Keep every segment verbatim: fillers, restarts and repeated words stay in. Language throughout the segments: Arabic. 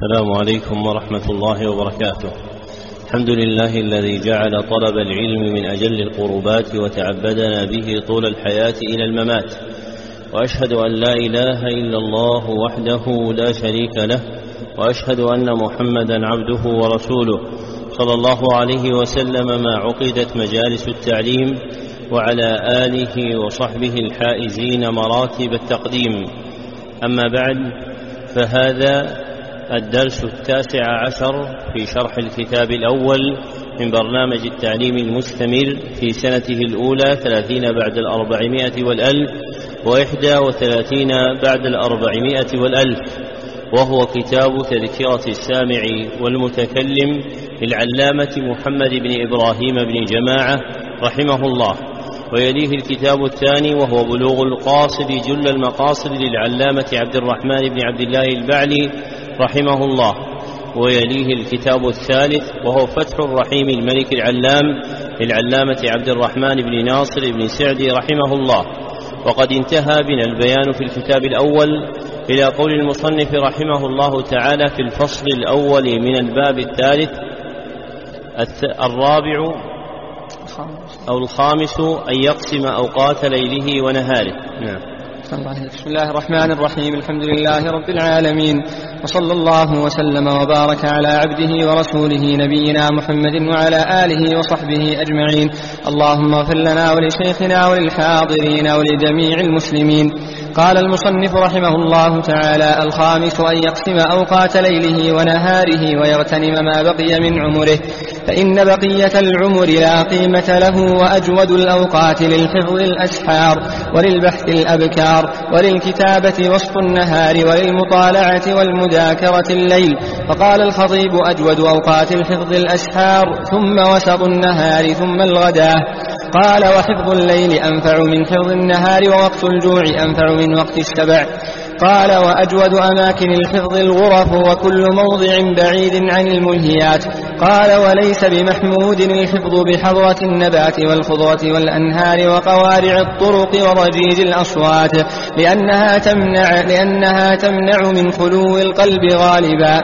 السلام عليكم ورحمة الله وبركاته. الحمد لله الذي جعل طلب العلم من أجل القربات وتعبدنا به طول الحياة إلى الممات، وأشهد أن لا إله إلا الله وحده لا شريك له، وأشهد أن محمدا عبده ورسوله صلى الله عليه وسلم ما عقدت مجالس التعليم، وعلى آله وصحبه الحائزين مراتب التقديم. أما بعد، فهذا الدرس التاسع عشر في شرح الكتاب الأول من برنامج التعليم المستمر في سنته الأولى ثلاثين بعد الأربعمائة والألف وإحدى وثلاثين بعد الأربعمائة والألف، وهو كتاب تذكرة السامع والمتكلم للعلامة محمد بن إبراهيم بن جماعة رحمه الله. ويليه الكتاب الثاني وهو بلوغ القاصد جل المقاصد للعلامة عبد الرحمن بن عبد الله البعلي رحمه الله. ويليه الكتاب الثالث وهو فتح الرحيم الملك العلام للعلامة عبد الرحمن بن ناصر بن سعدي رحمه الله. وقد انتهى بنا البيان في الكتاب الأول إلى قول المصنف رحمه الله تعالى في الفصل الأول من الباب الثالث الرابع أو الخامس أن يقسم أوقات ليله ونهاره. نعم. بسم الله الرحمن الرحيم. الحمد لله رب العالمين، وصلى الله وسلم وبارك على عبده ورسوله نبينا محمد وعلى آله وصحبه أجمعين. اللهم اغفر لنا ولشيخنا وللحاضرين ولجميع المسلمين. قال المصنف رحمه الله تعالى: الخامس أن يقسم أوقات ليله ونهاره ويغتنم ما بقي من عمره، فإن بقية العمر لا قيمة له، وأجود الأوقات للحفظ الأسحار، وللبحث الأبكار، وللكتابة وسط النهار، وللمطالعة والمذاكرة الليل. فقال الخطيب: أجود أوقات الحفظ الأسحار، ثم وسط النهار، ثم الغداة. قال: وحفظ الليل أنفع من حفظ النهار، ووقت الجوع أنفع من وقت الشبع. قال: وأجود أماكن الحفظ الغرف، وكل موضع بعيد عن الملهيات. قال: وليس بمحمود الحفظ بحضرة النبات والخضرة والأنهار وقوارع الطرق ورجيج الأصوات، لأنها تمنع, لأنها تمنع من خلو القلب غالبا.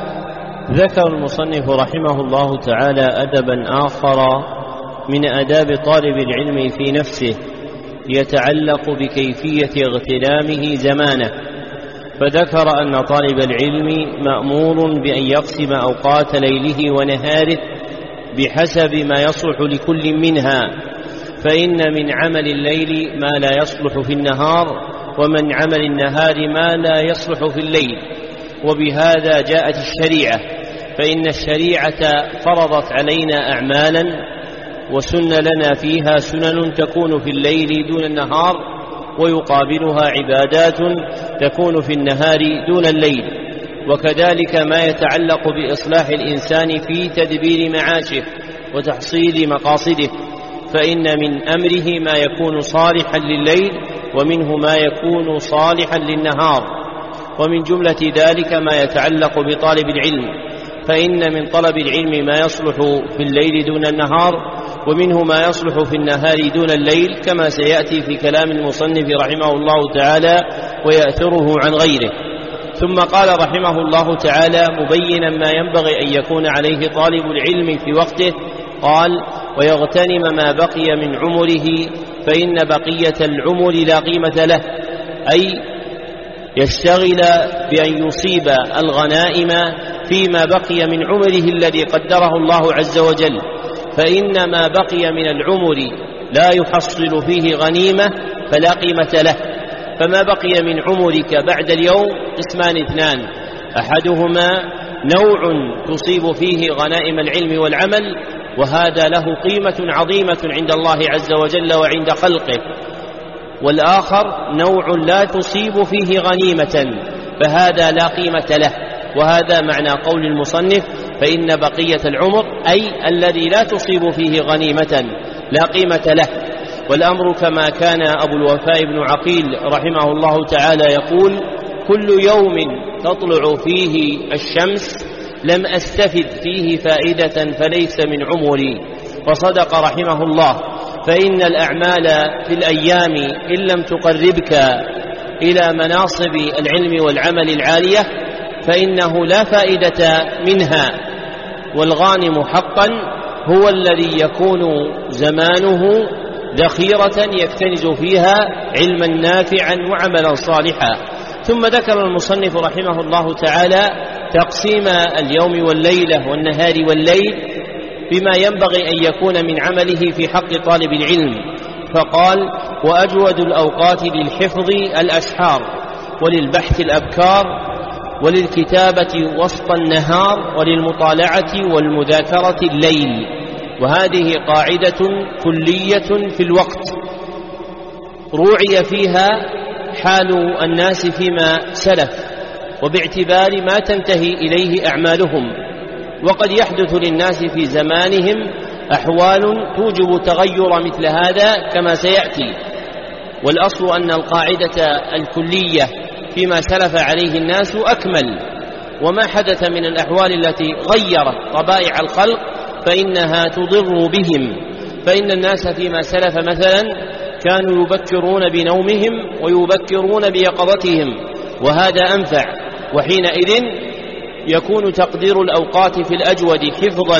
ذكر المصنف رحمه الله تعالى أدبا آخر من آداب طالب العلم في نفسه يتعلق بكيفية اغتنامه زمانه، فذكر أن طالب العلم مأمور بأن يقسم أوقات ليله ونهاره بحسب ما يصلح لكل منها، فإن من عمل الليل ما لا يصلح في النهار، ومن عمل النهار ما لا يصلح في الليل. وبهذا جاءت الشريعة، فإن الشريعة فرضت علينا أعمالا وسن لنا فيها سنن تكون في الليل دون النهار، ويقابلها عبادات تكون في النهار دون الليل. وكذلك ما يتعلق بإصلاح الإنسان في تدبير معاشه وتحصيل مقاصده، فإن من أمره ما يكون صالحا لليل، ومنه ما يكون صالحا للنهار. ومن جملة ذلك ما يتعلق بطالب العلم، فإن من طلب العلم ما يصلح في الليل دون النهار، ومنه ما يصلح في النهار دون الليل، كما سيأتي في كلام المصنف رحمه الله تعالى ويأثره عن غيره. ثم قال رحمه الله تعالى مبينا ما ينبغي أن يكون عليه طالب العلم في وقته، قال: ويغتنم ما بقي من عمره، فإن بقية العمر لا قيمة له، أي يشتغل بأن يصيب الغنائم فيما بقي من عمره الذي قدره الله عز وجل، فإن ما بقي من العمر لا يحصل فيه غنيمة فلا قيمة له. فما بقي من عمرك بعد اليوم قسمان اثنان: أحدهما نوع تصيب فيه غنائم العلم والعمل، وهذا له قيمة عظيمة عند الله عز وجل وعند خلقه، والآخر نوع لا تصيب فيه غنيمة، فهذا لا قيمة له. وهذا معنى قول المصنف: فإن بقية العمر، أي الذي لا تصيب فيه غنيمة لا قيمة له. والأمر كما كان أبو الوفاء بن عقيل رحمه الله تعالى يقول: كل يوم تطلع فيه الشمس لم أستفد فيه فائدة فليس من عمري. وصدق رحمه الله، فإن الأعمال في الأيام إن لم تقربك إلى مناصب العلم والعمل العالية فإنه لا فائدة منها، والغانم حقا هو الذي يكون زمانه ذخيرة يكتنز فيها علما نافعا وعملا صالحا. ثم ذكر المصنف رحمه الله تعالى تقسيم اليوم والليلة والنهار والليل بما ينبغي أن يكون من عمله في حق طالب العلم، فقال: وأجود الأوقات للحفظ الأسحار، وللبحث الأبكار، وللكتابة وسط النهار، وللمطالعة والمذاكرة الليل. وهذه قاعدة كلية في الوقت روعي فيها حال الناس فيما سلف، وباعتبار ما تنتهي إليه أعمالهم. وقد يحدث للناس في زمانهم أحوال توجب تغير مثل هذا كما سيأتي، والأصل أن القاعدة الكلية فيما سلف عليه الناس أكمل، وما حدث من الأحوال التي غيرت طبائع الخلق فإنها تضر بهم. فإن الناس فيما سلف مثلا كانوا يبكرون بنومهم ويبكرون بيقظتهم، وهذا أنفع، وحينئذ يكون تقدير الأوقات في الأجود حفظا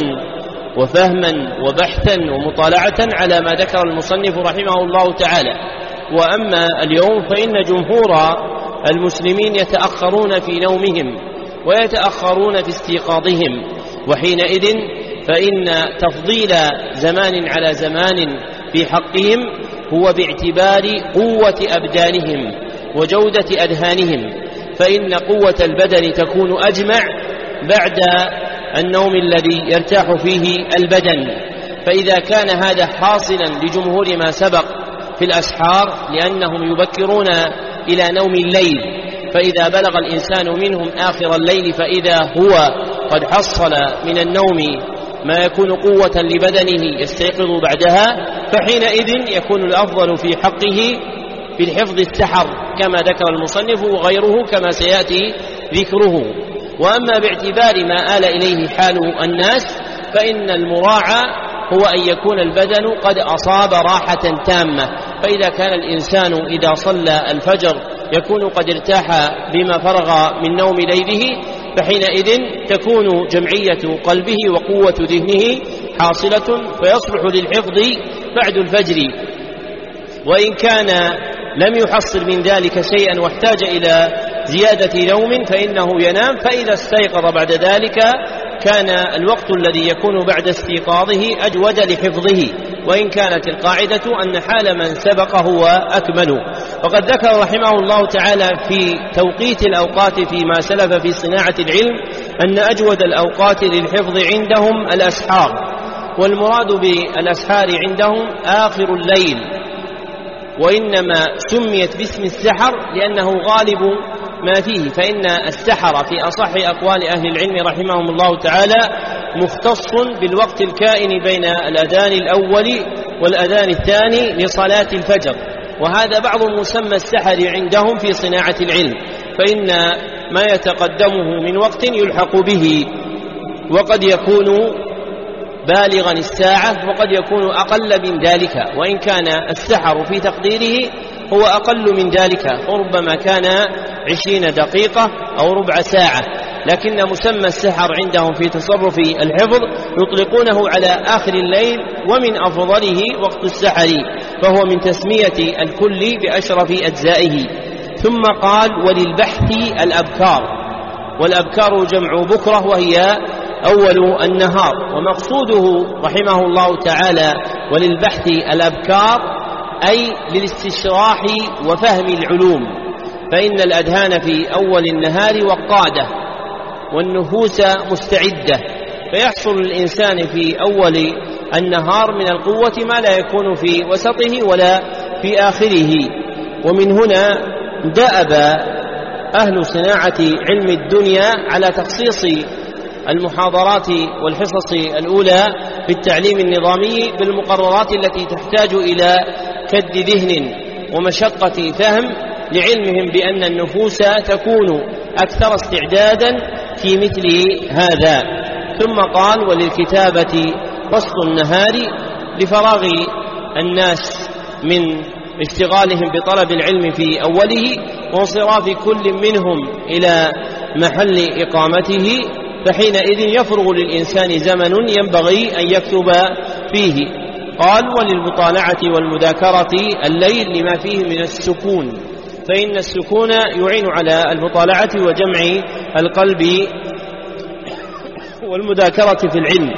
وفهما وبحثا ومطالعة على ما ذكر المصنف رحمه الله تعالى. وأما اليوم فإن جمهور المسلمين يتأخرون في نومهم ويتأخرون في استيقاظهم، وحينئذ فإن تفضيل زمان على زمان في حقهم هو باعتبار قوة أبدانهم وجودة أذهانهم، فإن قوة البدن تكون أجمع بعد النوم الذي يرتاح فيه البدن. فإذا كان هذا حاصلا لجمهور ما سبق في الأسحار لأنهم يبكرون إلى نوم الليل، فإذا بلغ الإنسان منهم آخر الليل فإذا هو قد حصل من النوم ما يكون قوة لبدنه يستيقظ بعدها، فحينئذ يكون الأفضل في حقه بالحفظ السحر كما ذكر المصنف وغيره كما سيأتي ذكره. وأما باعتبار ما آل إليه حال الناس فإن المراعى هو أن يكون البدن قد أصاب راحة تامة، فإذا كان الإنسان إذا صلى الفجر يكون قد ارتاح بما فرغ من نوم ليله، فحينئذ تكون جمعية قلبه وقوة ذهنه حاصلة فيصلح للحفظ بعد الفجر. وإن كان لم يحصل من ذلك شيئا واحتاج إلى زيادة نوم فإنه ينام، فإذا استيقظ بعد ذلك كان الوقت الذي يكون بعد استيقاظه أجود لحفظه، وإن كانت القاعدة أن حال من سبق هو أكمل. وقد ذكر رحمه الله تعالى في توقيت الأوقات فيما سلف في صناعة العلم أن أجود الأوقات للحفظ عندهم الأسحار، والمراد بالأسحار عندهم آخر الليل، وإنما سميت باسم السحر لأنه غالب ما فيه، فإن السحر في أصح أقوال أهل العلم رحمهم الله تعالى مختص بالوقت الكائن بين الأذان الأول والأذان الثاني لصلاة الفجر، وهذا بعض مسمى السحر عندهم في صناعة العلم، فإن ما يتقدمه من وقت يلحق به، وقد يكون بالغا الساعة وقد يكون أقل من ذلك، وإن كان السحر في تقديره هو أقل من ذلك، وربما كان عشرين دقيقة أو ربع ساعة، لكن مسمى السحر عندهم في تصرف الحفظ يطلقونه على آخر الليل، ومن أفضله وقت السحر، فهو من تسمية الكل بأشرف أجزائه. ثم قال: وللبحث الأبكار، والأبكار جمع بكرة وهي أول النهار، ومقصوده رحمه الله تعالى وللبحث الأبكار أي للاستشراح وفهم العلوم، فإن الأذهان في أول النهار وقادة والنفوس مستعدة، فيحصل الإنسان في أول النهار من القوة ما لا يكون في وسطه ولا في آخره. ومن هنا دأب أهل صناعة علم الدنيا على تخصيص المحاضرات والحصص الأولى في التعليم النظامي بالمقررات التي تحتاج إلى كد ذهن ومشقة فهم، لعلمهم بأن النفوس تكون أكثر استعدادا في مثل هذا. ثم قال: وللكتابة وسط النهار، لفراغ الناس من اشتغالهم بطلب العلم في أوله وانصراف كل منهم إلى محل إقامته، فحينئذ يفرغ للإنسان زمن ينبغي أن يكتب فيه. قال: وللمطالعة والمذاكرة الليل لما فيه من السكون، فإن السكون يعين على المطالعة وجمع القلب والمذاكرة في العلم.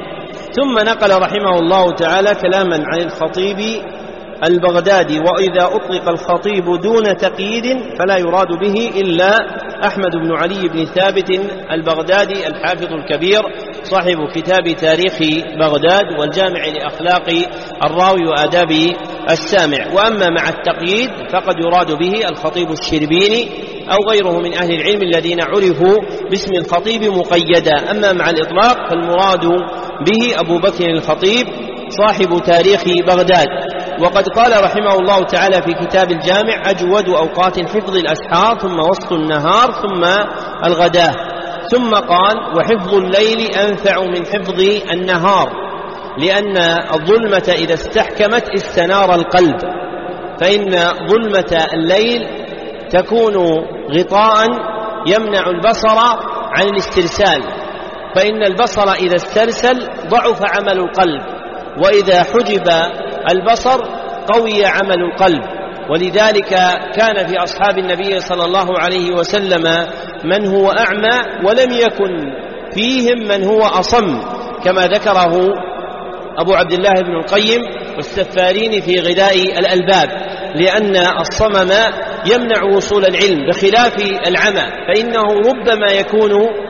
ثم نقل رحمه الله تعالى كلاما عن الخطيب البغدادي: وإذا أطلق الخطيب دون تقييد فلا يراد به إلا أحمد بن علي بن ثابت البغدادي الحافظ الكبير صاحب كتاب تاريخ بغداد والجامع لأخلاق الراوي وآداب السامع. وأما مع التقييد فقد يراد به الخطيب الشربيني أو غيره من أهل العلم الذين عرفوا باسم الخطيب مقيدا. أما مع الإطلاق فالمراد به أبو بكر الخطيب صاحب تاريخ بغداد. وقد قال رحمه الله تعالى في كتاب الجامع: أجود أوقات حفظ الأسحار، ثم وسط النهار، ثم الغداة. ثم قال: وحفظ الليل أنفع من حفظ النهار، لأن الظلمة إذا استحكمت استنار القلب، فإن ظلمة الليل تكون غطاء يمنع البصر عن الاسترسال، فإن البصر إذا استرسل ضعف عمل القلب، وإذا حجب البصر قوي عمل القلب. ولذلك كان في أصحاب النبي صلى الله عليه وسلم من هو أعمى ولم يكن فيهم من هو أصم، كما ذكره أبو عبد الله بن القيم والسفارين في غذاء الألباب، لأن الصمم يمنع وصول العلم بخلاف العمى، فإنه ربما يكون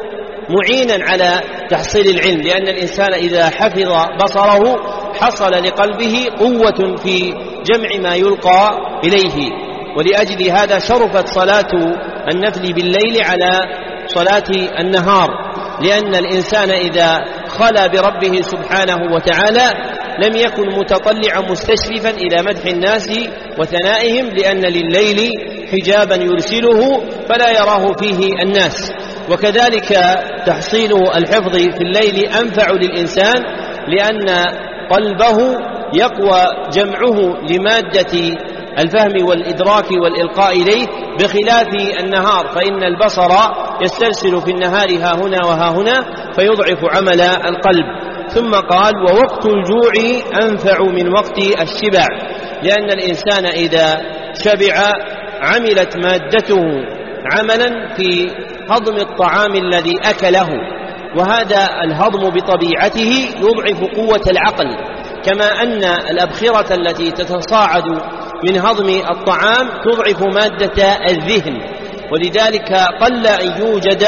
معينا على تحصيل العلم، لأن الإنسان إذا حفظ بصره حصل لقلبه قوة في جمع ما يلقى إليه. ولأجل هذا شرفت صلاة النفل بالليل على صلاة النهار، لأن الإنسان إذا خلا بربه سبحانه وتعالى لم يكن متطلعا مستشرفا إلى مدح الناس وثنائهم، لأن لليل حجابا يرسله فلا يراه فيه الناس. وكذلك تحصيل الحفظ في الليل أنفع للإنسان، لأن قلبه يقوى جمعه لمادة الفهم والإدراك والإلقاء إليه، بخلاف النهار، فإن البصر يسترسل في النهار ها هنا وها هنا فيضعف عمل القلب. ثم قال: ووقت الجوع أنفع من وقت الشبع، لأن الإنسان إذا شبع عملت مادته عملا في هضم الطعام الذي أكله، وهذا الهضم بطبيعته يضعف قوة العقل، كما أن الأبخرة التي تتصاعد من هضم الطعام تضعف مادة الذهن. ولذلك قل أن يوجد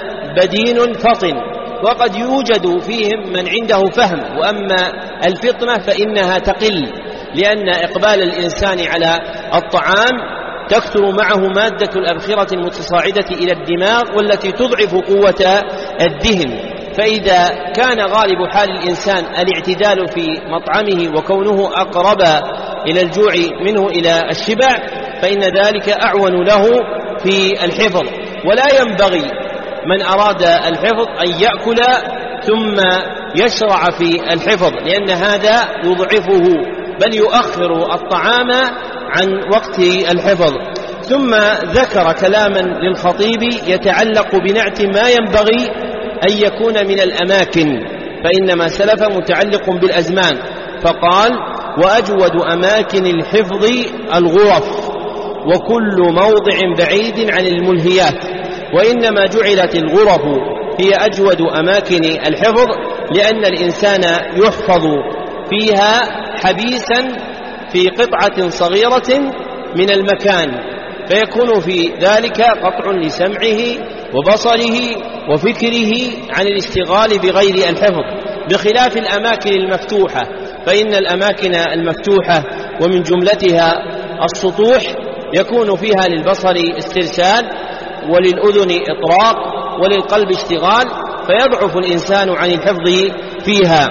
بدين فطن، وقد يوجد فيهم من عنده فهم، وأما الفطنة فإنها تقل، لأن إقبال الإنسان على الطعام تكثر معه مادة الأبخرة المتصاعدة إلى الدماغ والتي تضعف قوة الذهن. فإذا كان غالب حال الإنسان الاعتدال في مطعمه وكونه أقرب إلى الجوع منه إلى الشبع، فإن ذلك أعون له في الحفظ. ولا ينبغي من أراد الحفظ أن يأكل ثم يشرع في الحفظ، لأن هذا يضعفه، بل يؤخر الطعام عن وقت الحفظ. ثم ذكر كلاما للخطيب يتعلق بنعت ما ينبغي أن يكون من الأماكن، فإنما سلف متعلق بالأزمان، فقال: وأجود أماكن الحفظ الغرف، وكل موضع بعيد عن الملهيات. وإنما جعلت الغرف هي أجود أماكن الحفظ لأن الإنسان يحفظ فيها حبيسا في قطعة صغيرة من المكان، فيكون في ذلك قطع لسمعه وبصره وفكره عن الاشتغال بغير الحفظ، بخلاف الأماكن المفتوحة، فإن الأماكن المفتوحة ومن جملتها السطوح يكون فيها للبصر استرسال، وللأذن إطراق، وللقلب اشتغال، فيضعف الإنسان عن الحفظ فيها.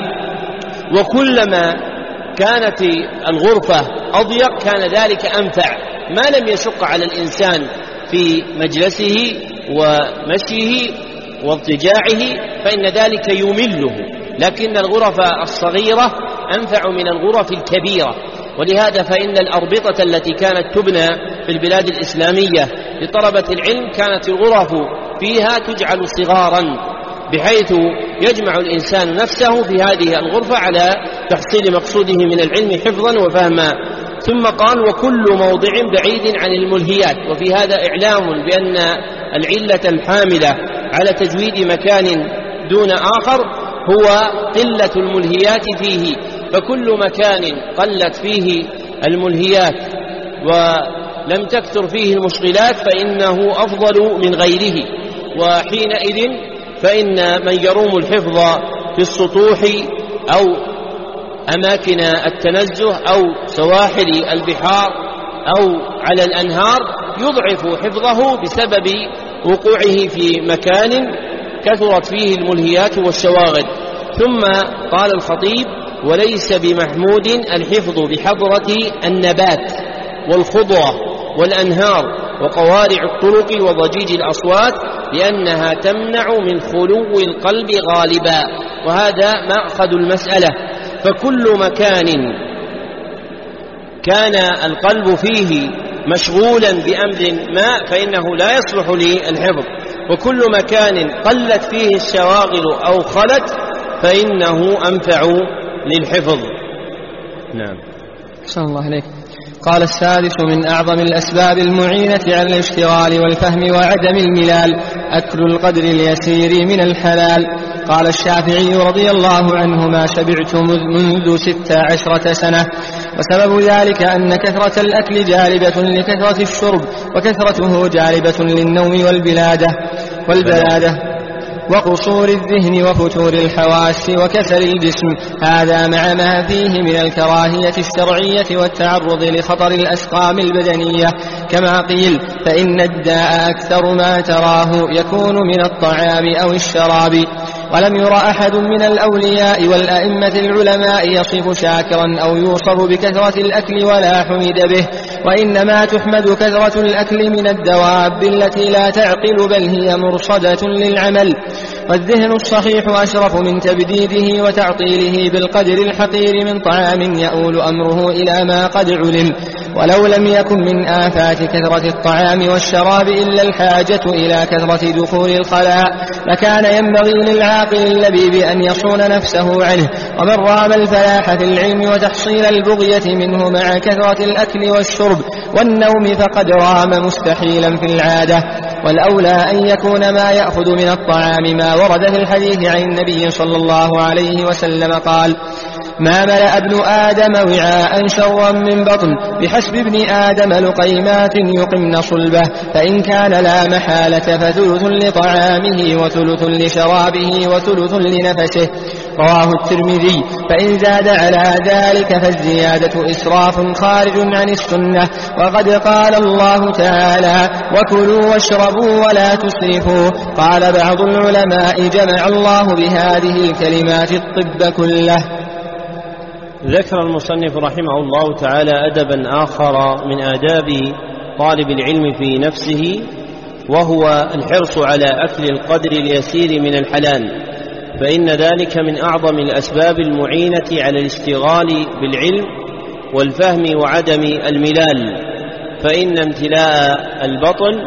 وكلما كانت الغرفة أضيق كان ذلك أنفع، ما لم يشق على الإنسان في مجلسه ومشيه واضطجاعه، فإن ذلك يمله. لكن الغرف الصغيرة أنفع من الغرف الكبيرة، ولهذا فإن الأربطة التي كانت تبنى في البلاد الإسلامية لطلبة العلم كانت الغرف فيها تجعل صغارا، بحيث يجمع الإنسان نفسه في هذه الغرفة على تحصيل مقصوده من العلم حفظا وفهما. ثم قال: وكل موضع بعيد عن الملهيات. وفي هذا إعلام بأن العلة الحاملة على تجويد مكان دون آخر هو قلة الملهيات فيه، فكل مكان قلت فيه الملهيات ولم تكثر فيه المشغلات فإنه أفضل من غيره. وحينئذ فإن من يروم الحفظ في السطوح أو أماكن التنزه أو سواحل البحار أو على الأنهار يضعف حفظه بسبب وقوعه في مكان كثرت فيه الملهيات والشواغل. ثم قال الخطيب: وليس بمحمود الحفظ بحضرة النبات والخضرة والأنهار وقوارع الطرق وضجيج الأصوات، لأنها تمنع من خلو القلب غالبا. وهذا مأخذ المسألة. فكل مكان كان القلب فيه مشغولا بأمر ما فإنه لا يصلح للحفظ، وكل مكان قلت فيه الشواغل أو خلت فإنه أنفع للحفظ. نعم. صلى الله عليك. قال: السادس من أعظم الأسباب المعينة على الاشتغال والفهم وعدم الملال أكل القدر اليسير من الحلال. قال الشافعي رضي الله عنه: ما شبعت منذ ست عشرة سنة. وسبب ذلك أن كثرة الأكل جالبة لكثرة الشرب، وكثرته جالبة للنوم والبلادة والبلادة وقصور الذهن وفتور الحواس وكسل الجسم. هذا مع ما فيه من الكراهية الشرعية والتعرض لخطر الأسقام البدنية. كما قيل: فإن الداء أكثر ما تراه يكون من الطعام أو الشراب. ولم ير أحد من الأولياء والأئمة العلماء يصف شاكرا أو يوصف بكثرة الأكل ولا حمد به، وإنما تحمد كثرة الأكل من الدواب التي لا تعقل بل هي مرصدة للعمل. والذهن الصحيح أشرف من تبديده وتعطيله بالقدر الحقير من طعام يؤول أمره إلى ما قد علم. ولو لم يكن من آفات كثرة الطعام والشراب إلا الحاجة إلى كثرة دخول الخلاء لكان ينبغي للعاقل اللبيب أن يصون نفسه عنه. ومن رام الفلاح في العلم وتحصيل البغية منه مع كثرة الأكل والشرب والنوم فقد رام مستحيلا في العادة. والأولى أن يكون ما يأخذ من الطعام ما ورد في الحديث عن النبي صلى الله عليه وسلم قال: ما ملأ ابن آدم وعاء شرا من بطن، بحسب ابن آدم لقيمات يقمن صلبه، فإن كان لا محالة فثلث لطعامه وثلث لشرابه وثلث لنفسه. رواه الترمذي. فإن زاد على ذلك فالزيادة إسراف خارج عن السنة. وقد قال الله تعالى: وكلوا واشربوا ولا تسرفوا. قال بعض العلماء: جمع الله بهذه الكلمات الطب كله. ذكر المصنف رحمه الله تعالى أدبا آخر من آداب طالب العلم في نفسه، وهو الحرص على أكل القدر اليسير من الحلال، فإن ذلك من أعظم الأسباب المعينة على الاشتغال بالعلم والفهم وعدم الملال. فإن امتلاء البطن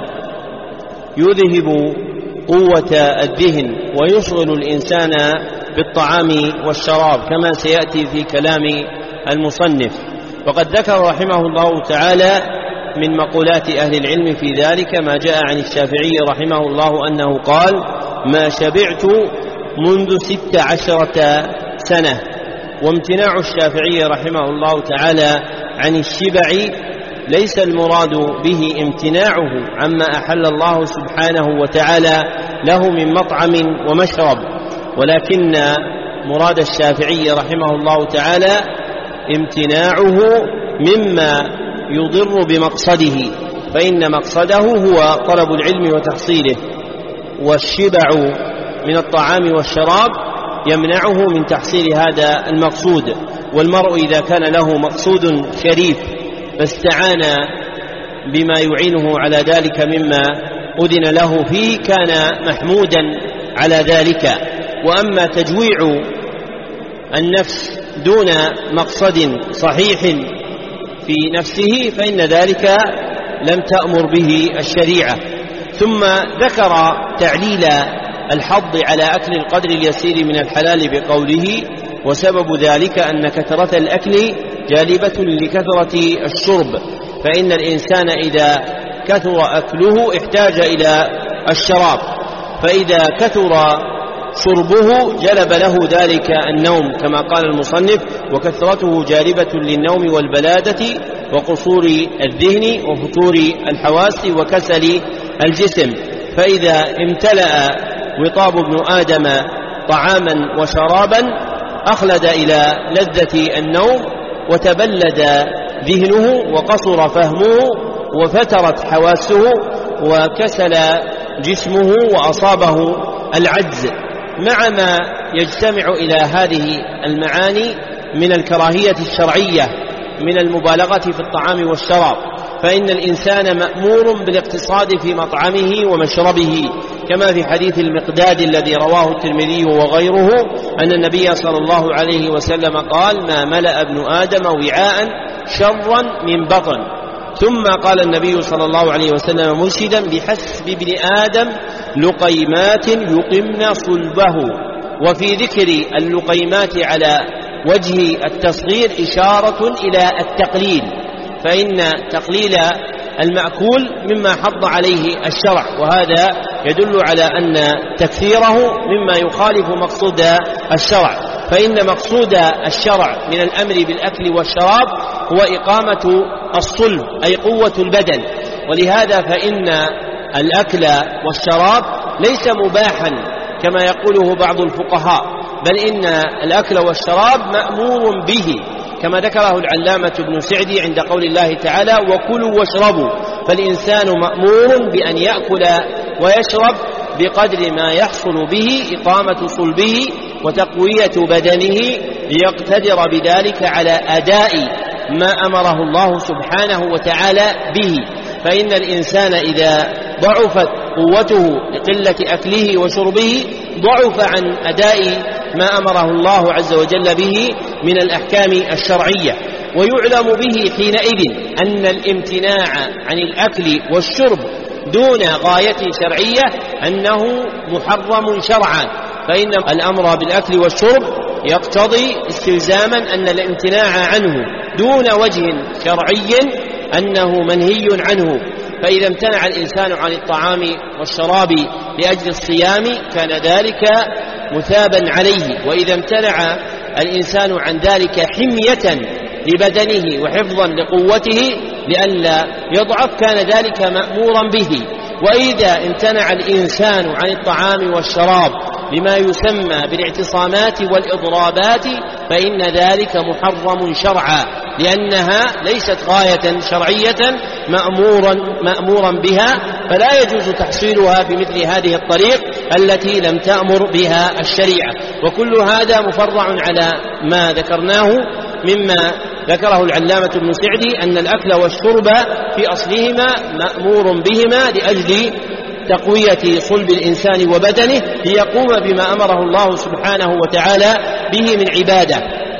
يذهب قوة الذهن ويشغل الإنسان بالطعام والشراب كما سيأتي في كلام المصنف. وقد ذكر رحمه الله تعالى من مقولات أهل العلم في ذلك ما جاء عن الشافعي رحمه الله أنه قال: ما شبعت منذ ست عشرة سنة. وامتناع الشافعي رحمه الله تعالى عن الشبع ليس المراد به امتناعه عما أحل الله سبحانه وتعالى له من مطعم ومشرب، ولكن مراد الشافعي رحمه الله تعالى امتناعه مما يضر بمقصده، فإن مقصده هو طلب العلم وتحصيله، والشبع من الطعام والشراب يمنعه من تحصيل هذا المقصود. والمرء إذا كان له مقصود شريف فاستعان بما يعينه على ذلك مما أذن له فيه كان محمودا على ذلك. وأما تجويع النفس دون مقصد صحيح في نفسه فإن ذلك لم تأمر به الشريعة. ثم ذكر تعليل الحض على أكل القدر اليسير من الحلال بقوله: وسبب ذلك أن كثرة الأكل جالبة لكثرة الشرب، فإن الإنسان إذا كثر أكله احتاج إلى الشراب، فإذا كثر شربه جلب له ذلك النوم، كما قال المصنف: وكثرته جالبة للنوم والبلادة وقصور الذهن وفتور الحواس وكسل الجسم. فإذا امتلأ وطاب ابن آدم طعاما وشرابا أخلد إلى لذة النوم، وتبلد ذهنه وقصر فهمه وفترت حواسه وكسل جسمه وأصابه العجز، مع ما يجتمع إلى هذه المعاني من الكراهية الشرعية من المبالغة في الطعام والشراب. فإن الإنسان مأمور بالاقتصاد في مطعمه ومشربه، كما في حديث المقداد الذي رواه الترمذي وغيره أن النبي صلى الله عليه وسلم قال: ما ملأ ابن آدم وعاء شرا من بطن. ثم قال النبي صلى الله عليه وسلم مرشدا: بحسب ابن آدم لقيمات يقمن صلبه. وفي ذكر اللقيمات على وجه التصغير إشارة إلى التقليل، فإن تقليل المأكول مما حض عليه الشرع، وهذا يدل على أن تكثيره مما يخالف مقصود الشرع، فإن مقصود الشرع من الأمر بالأكل والشراب هو إقامة الصلب أي قوة البدن. ولهذا فإن الأكل والشراب ليس مباحا كما يقوله بعض الفقهاء، بل إن الأكل والشراب مأمور به، كما ذكره العلامة ابن سعدي عند قول الله تعالى: وكلوا واشربوا. فالإنسان مأمور بأن يأكل ويشرب بقدر ما يحصل به إقامة صلبه وتقوية بدنه، ليقتدر بذلك على أداء ما أمره الله سبحانه وتعالى به. فإن الإنسان إذا ضعفت قوته لقلة أكله وشربه ضعف عن أداء ما أمره الله عز وجل به من الأحكام الشرعية. ويعلم به حينئذ أن الامتناع عن الأكل والشرب دون غاية شرعية أنه محرم شرعا، فإن الأمر بالأكل والشرب يقتضي استلزاما أن الامتناع عنه دون وجه شرعي أنه منهي عنه. فإذا امتنع الإنسان عن الطعام والشراب لأجل الصيام كان ذلك مثابا عليه، وإذا امتنع الإنسان عن ذلك حمية لبدنه وحفظا لقوته لئلا يضعف كان ذلك مأمورا به. وإذا امتنع الإنسان عن الطعام والشراب لما يسمى بالاعتصامات والإضرابات فإن ذلك محرم شرعا، لأنها ليست غاية شرعية مأمورا, مأمورا بها، فلا يجوز تحصيلها بمثل هذه الطريق التي لم تأمر بها الشريعة. وكل هذا مفرع على ما ذكرناه مما ذكره العلامة ابن سعدي أن الأكل والشرب في أصلهما مأمور بهما لأجل تقوية صلب الإنسان وبدنه ليقوم بما أمره الله سبحانه وتعالى به من عبادة.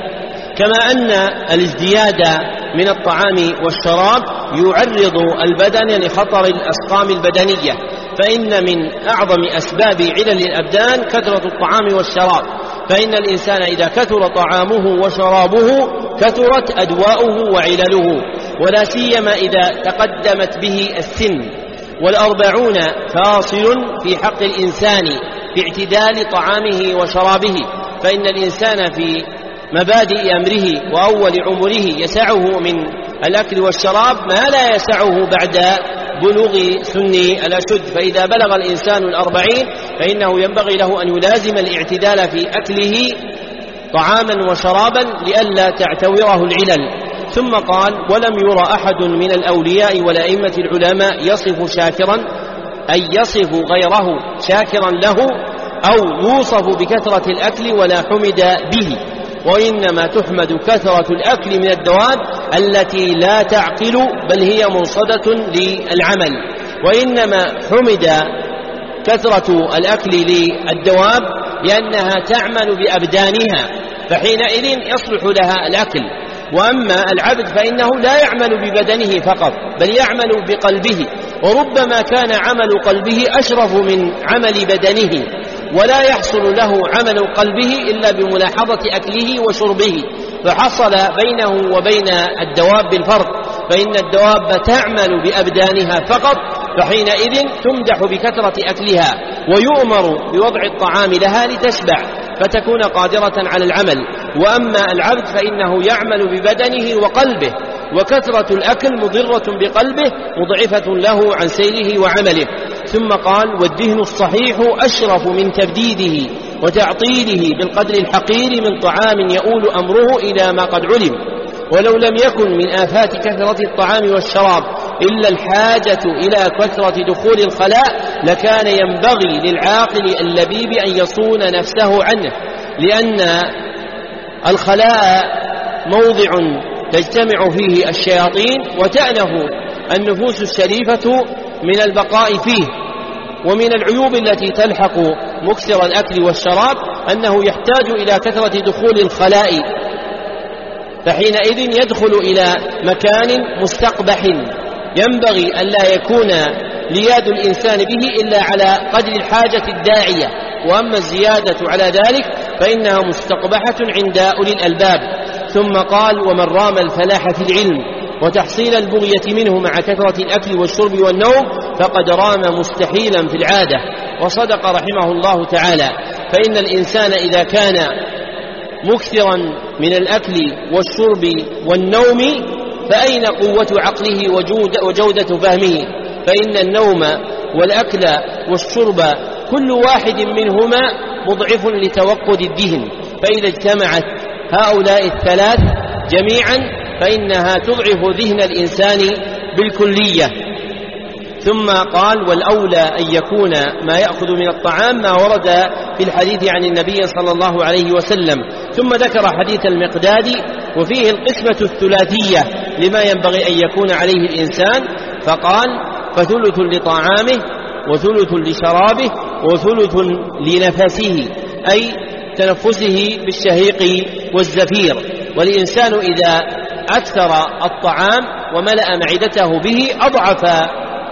كما أن الازدياد من الطعام والشراب يعرض البدن لخطر الأسقام البدنية، فإن من أعظم أسباب علل الأبدان كثرة الطعام والشراب، فإن الإنسان إذا كثر طعامه وشرابه كثرت أدواؤه وعلله، ولا سيما إذا تقدمت به السن. والأربعون فاصل في حق الإنسان في اعتدال طعامه وشرابه، فإن الإنسان في مبادئ أمره وأول عمره يسعه من الأكل والشراب ما لا يسعه بعد بلوغ سن الأشد. فإذا بلغ الإنسان الأربعين فإنه ينبغي له أن يلازم الاعتدال في أكله طعاما وشرابا لئلا تعتوره العلل. ثم قال: ولم يرى أحد من الأولياء والأئمة العلماء يصف شاكرا أي يصف غيره شاكرا له أو يوصف بكثرة الأكل ولا حمد به، وإنما تحمد كثرة الأكل من الدواب التي لا تعقل بل هي مرصدة للعمل، وإنما حمد كثرة الأكل للدواب لأنها تعمل بأبدانها فحينئذ يصلح لها الأكل. وأما العبد فإنه لا يعمل ببدنه فقط بل يعمل بقلبه، وربما كان عمل قلبه أشرف من عمل بدنه، ولا يحصل له عمل قلبه إلا بملاحظة أكله وشربه، فحصل بينه وبين الدواب الفرق، فإن الدواب تعمل بأبدانها فقط، فحينئذ تمدح بكثرة أكلها ويؤمر بوضع الطعام لها لتشبع فتكون قادرة على العمل. وأما العبد فإنه يعمل ببدنه وقلبه، وكثرة الأكل مضرة بقلبه مضعفة له عن سيره وعمله. ثم قال: والدهن الصحيح أشرف من تبديده وتعطيله بالقدر الحقير من طعام يؤول أمره إلى ما قد علم. ولو لم يكن من آفات كثرة الطعام والشراب إلا الحاجة إلى كثرة دخول الخلاء لكان ينبغي للعاقل اللبيب أن يصون نفسه عنه، لأن الخلاء موضع تجتمع فيه الشياطين وتأنف النفوس الشريفة من البقاء فيه. ومن العيوب التي تلحق مكثر الأكل والشراب أنه يحتاج إلى كثرة دخول الخلاء، فحينئذ يدخل إلى مكان مستقبح ينبغي أن لا يكون لياد الإنسان به إلا على قدر الحاجة الداعية، وأما الزيادة على ذلك فإنها مستقبحة عند أولي الألباب. ثم قال: ومن رام الفلاح في العلم وتحصيل البغية منه مع كثرة الأكل والشرب والنوم فقد رام مستحيلا في العادة. وصدق رحمه الله تعالى، فإن الإنسان إذا كان مكثرا من الأكل والشرب والنوم فأين قوة عقله وجودة فهمه؟ فإن النوم والأكل والشرب كل واحد منهما مضعف لتوقد الدهن، فإذا اجتمعت هؤلاء الثلاث جميعا فإنها تضعف ذهن الإنسان بالكلية. ثم قال: والأولى أن يكون ما يأخذ من الطعام ما ورد في الحديث عن النبي صلى الله عليه وسلم. ثم ذكر حديث المقداد وفيه القسمة الثلاثية لما ينبغي أن يكون عليه الإنسان، فقال: فثلث لطعامه وثلث لشرابه وثلث لنفسه، أي تنفسه بالشهيق والزفير. والإنسان إذا أكثر الطعام وملأ معدته به أضعف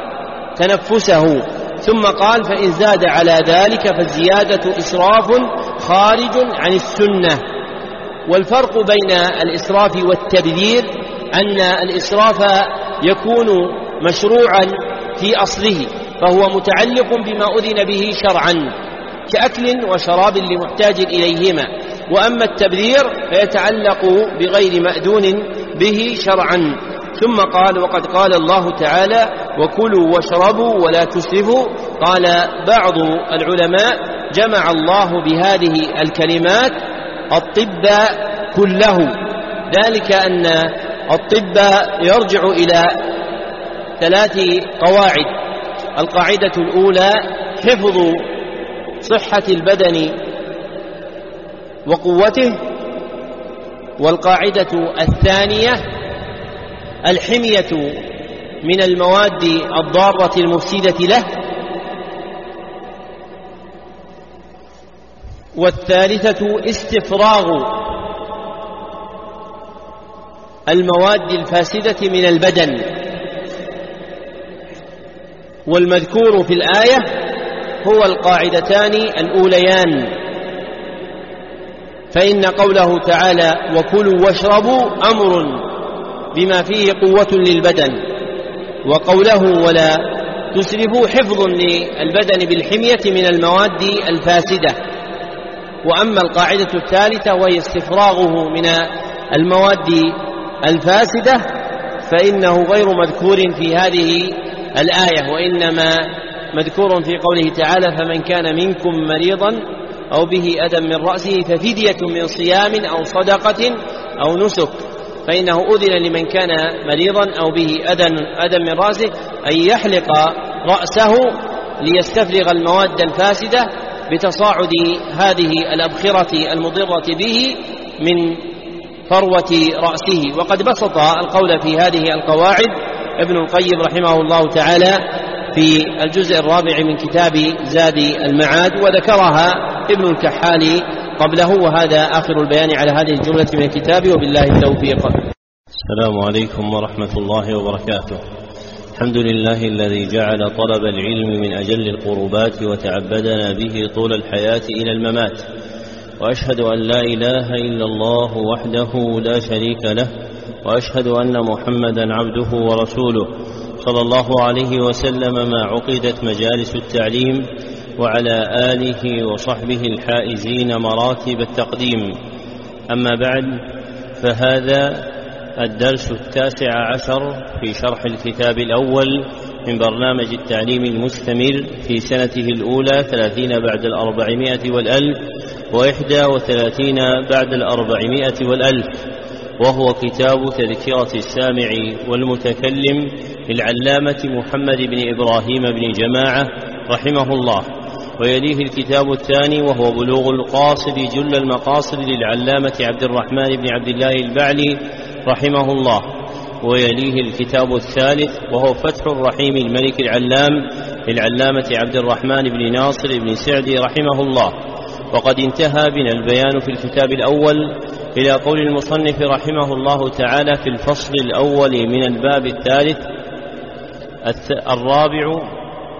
تنفسه. ثم قال: فإن زاد على ذلك فالزيادة إسراف خارج عن السنة. والفرق بين الإسراف والتبذير أن الإسراف يكون مشروعا في أصله، فهو متعلق بما أذن به شرعا كأكل وشراب لمحتاج إليهما، وأما التبذير فيتعلق بغير مأذون به شرعا. ثم قال: وقد قال الله تعالى: وكلوا واشربوا ولا تسرفوا. قال بعض العلماء: جمع الله بهذه الكلمات الطب كله، ذلك أن الطب يرجع إلى ثلاث قواعد. القاعدة الأولى حفظ صحة البدن وقوته، والقاعدة الثانية الحمية من المواد الضارة المفسدة له، والثالثة استفراغ المواد الفاسدة من البدن. والمذكور في الآية هو القاعدتان الأوليان، فإن قوله تعالى: وكلوا واشربوا أمر بما فيه قوة للبدن، وقوله ولا تسرفوا حفظ للبدن بالحمية من المواد الفاسدة. وأما القاعدة الثالثة وهي استفراغه من المواد الفاسدة فإنه غير مذكور في هذه الآية، وإنما مذكور في قوله تعالى: فمن كان منكم مريضا أو به أذى من رأسه ففدية من صيام أو صدقة أو نسك. فإنه أذن لمن كان مريضا أو به أذى من رأسه أن يحلق رأسه ليستفرغ المواد الفاسدة بتصاعد هذه الأبخرة المضرة به من فروة رأسه. وقد بسط القول في هذه القواعد ابن القيم رحمه الله تعالى في الجزء الرابع من كتاب زاد المعاد، وذكرها ابن الكحال قبله. وهذا آخر البيان على هذه الجملة من الكتاب، وبالله التوفيق. السلام عليكم ورحمة الله وبركاته. الحمد لله الذي جعل طلب العلم من أجل القربات وتعبدنا به طول الحياة إلى الممات، وأشهد أن لا إله إلا الله وحده لا شريك له، وأشهد أن محمدا عبده ورسوله صلى الله عليه وسلم ما عقدت مجالس التعليم، وعلى آله وصحبه الحائزين مراتب التقديم. أما بعد، فهذا الدرس التاسع عشر في شرح الكتاب الأول من برنامج التعليم المستمر في سنته الأولى ثلاثين بعد الأربعمائة والألف وإحدى وثلاثين بعد الأربعمائة والألف، وهو كتاب تذكرة السامع والمتكلم للعلامة محمد بن إبراهيم بن جماعة رحمه الله. ويليه الكتاب الثاني وهو بلوغ القاصد جل المقاصد للعلامة عبد الرحمن بن عبد الله البعلي رحمه الله. ويليه الكتاب الثالث وهو فتح الرحيم الملك العلام للعلامة عبد الرحمن بن ناصر بن سعدي رحمه الله. وقد انتهى بنا البيان في الكتاب الأول إلى قول المصنف رحمه الله تعالى في الفصل الأول من الباب الثالث الرابع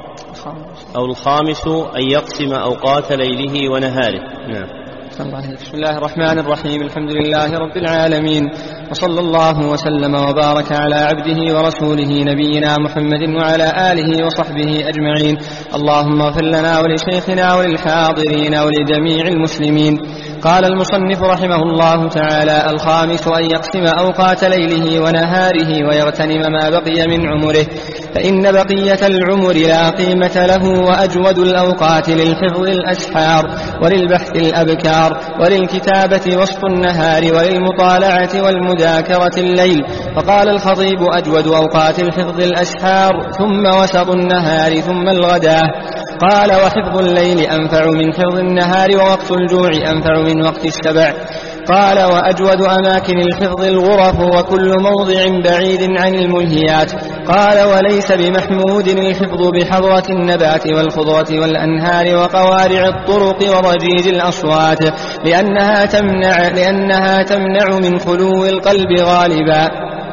أو الخامس أن يقسم أوقات ليله ونهاره. نعم. بسم الله الرحمن الرحيم. الحمد لله رب العالمين، وصلى الله وسلم وبارك على عبده ورسوله نبينا محمد وعلى آله وصحبه أجمعين. اللهم اغفر لنا ولشيخنا وللحاضرين ولجميع المسلمين. قال المصنف رحمه الله تعالى: الخامس أن يقسم أوقات ليله ونهاره ويغتنم ما بقي من عمره، فإن بقية العمر لا قيمة له، وأجود الأوقات للحفظ الأسحار، وللبحث الأبكار، وللكتابة وسط النهار، وللمطالعة والمذاكرة الليل. فقال الخطيب: أجود أوقات الحفظ الأسحار، ثم وسط النهار، ثم الغداة. قال: وحفظ الليل أنفع من حفظ النهار، ووقت الجوع أنفع من وقت الشبع. قال: وأجود أماكن الحفظ الغرف، وكل موضع بعيد عن الملهيات. قال: وليس بمحمود الحفظ بحضرة النبات والخضرة والأنهار وقوارع الطرق ورجيج الأصوات، لأنها تمنع, لأنها تمنع من خلو القلب غالبا.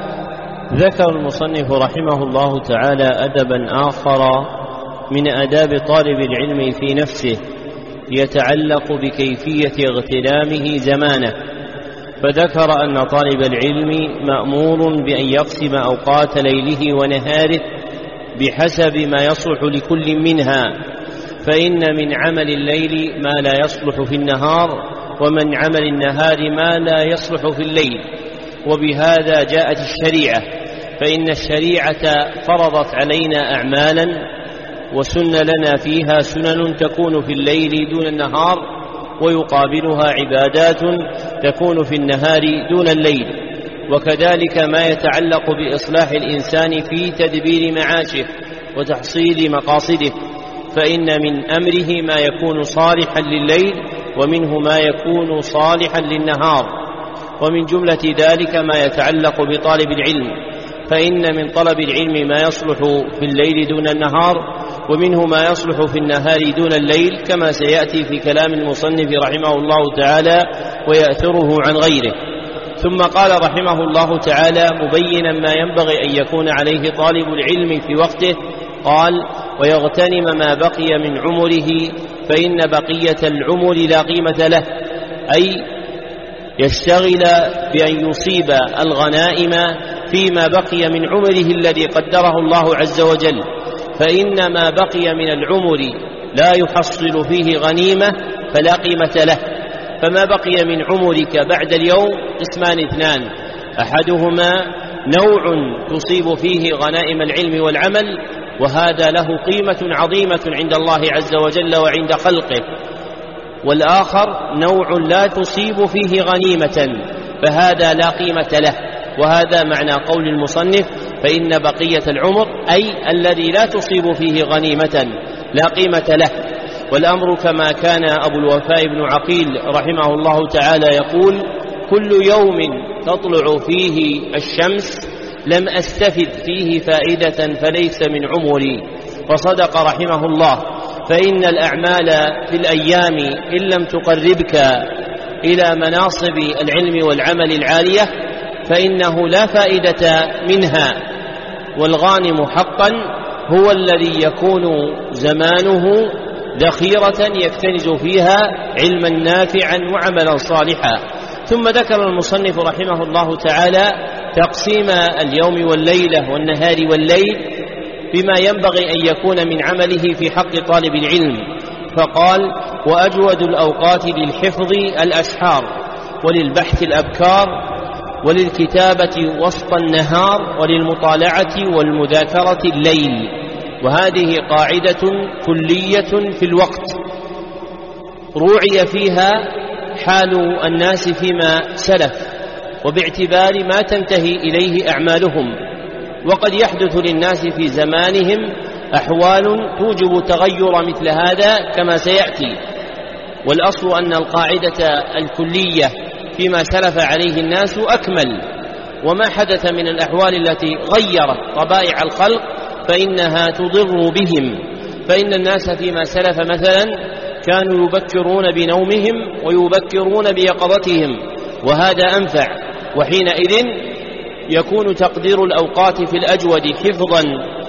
ذكر المصنف رحمه الله تعالى أدبا آخر من آداب طالب العلم في نفسه يتعلق بكيفية اغتنامه زمانه، فذكر أن طالب العلم مأمور بأن يقسم أوقات ليله ونهاره بحسب ما يصلح لكل منها، فإن من عمل الليل ما لا يصلح في النهار، ومن عمل النهار ما لا يصلح في الليل. وبهذا جاءت الشريعة، فإن الشريعة فرضت علينا أعمالا وسن لنا فيها سنن تكون في الليل دون النهار، ويقابلها عبادات تكون في النهار دون الليل. وكذلك ما يتعلق بإصلاح الإنسان في تدبير معاشه وتحصيل مقاصده، فإن من أمره ما يكون صالحا لليل، ومنه ما يكون صالحا للنهار. ومن جملة ذلك ما يتعلق بطالب العلم، فإن من طلب العلم ما يصلح في الليل دون النهار، ومنه ما يصلح في النهار دون الليل، كما سيأتي في كلام المصنف رحمه الله تعالى ويأثره عن غيره. ثم قال رحمه الله تعالى مبينا ما ينبغي أن يكون عليه طالب العلم في وقته، قال: ويغتنم ما بقي من عمره، فإن بقية العمر لا قيمة له، أي يشتغل بأن يصيب الغنائم فيما بقي من عمره الذي قدره الله عز وجل، فإن ما بقي من العمر لا يحصل فيه غنيمة فلا قيمة له. فما بقي من عمرك بعد اليوم قسمان اثنان: أحدهما نوع تصيب فيه غنائم العلم والعمل، وهذا له قيمة عظيمة عند الله عز وجل وعند خلقه، والآخر نوع لا تصيب فيه غنيمة، فهذا لا قيمة له. وهذا معنى قول المصنف: فإن بقية العمر، أي الذي لا تصيب فيه غنيمة لا قيمة له. والأمر كما كان أبو الوفاء بن عقيل رحمه الله تعالى يقول: كل يوم تطلع فيه الشمس لم أستفد فيه فائدة فليس من عمري. فصدق رحمه الله، فإن الأعمال في الأيام إن لم تقربك إلى مناصب العلم والعمل العالية فإنه لا فائدة منها، والغانم حقا هو الذي يكون زمانه ذخيرة يكتنز فيها علما نافعا وعملا صالحا. ثم ذكر المصنف رحمه الله تعالى تقسيم اليوم والليلة والنهار والليل بما ينبغي أن يكون من عمله في حق طالب العلم، فقال: وأجود الأوقات للحفظ الأسحار، وللبحث الأبكار، وللكتابة وسط النهار، وللمطالعة والمذاكرة الليل. وهذه قاعدة كلية في الوقت روعي فيها حال الناس فيما سلف، وباعتبار ما تنتهي إليه أعمالهم. وقد يحدث للناس في زمانهم أحوال توجب تغير مثل هذا كما سيأتي، والأصل أن القاعدة الكلية فيما سلف عليه الناس أكمل، وما حدث من الأحوال التي غيرت طبائع الخلق فإنها تضر بهم. فإن الناس فيما سلف مثلا كانوا يبكرون بنومهم ويبكرون بيقظتهم، وهذا أنفع، وحينئذ يكون تقدير الأوقات في الأجود حفظا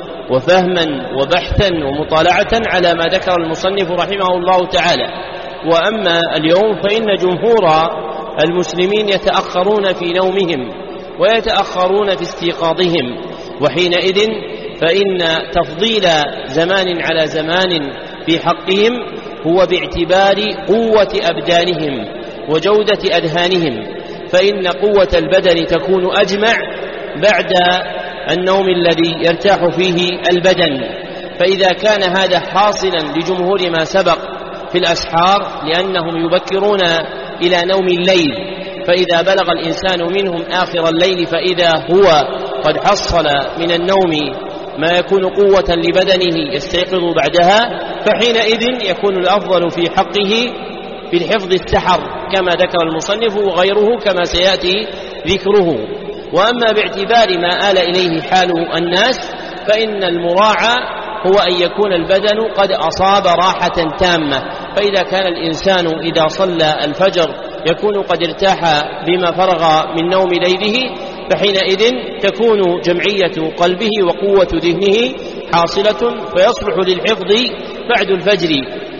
وفهما وبحثا ومطالعة على ما ذكر المصنف رحمه الله تعالى. وأما اليوم فإن جمهور المسلمين يتأخرون في نومهم ويتأخرون في استيقاظهم، وحينئذ فإن تفضيل زمان على زمان في حقهم هو باعتبار قوة أبدانهم وجودة أذهانهم، فإن قوة البدن تكون أجمع بعد النوم الذي يرتاح فيه البدن. فإذا كان هذا حاصلا لجمهور ما سبق في الأسحار لأنهم يبكرون إلى نوم الليل، فإذا بلغ الإنسان منهم آخر الليل فإذا هو قد حصل من النوم ما يكون قوة لبدنه يستيقظ بعدها، فحينئذ يكون الأفضل في حقه بالحفظ السحر كما ذكر المصنف وغيره كما سيأتي ذكره. وأما باعتبار ما آل إليه حال الناس فإن المراعى هو أن يكون البدن قد أصاب راحة تامة، فإذا كان الإنسان إذا صلى الفجر يكون قد ارتاح بما فرغ من نوم ليله، فحينئذ تكون جمعية قلبه وقوة ذهنه حاصلة فيصلح للحفظ بعد الفجر.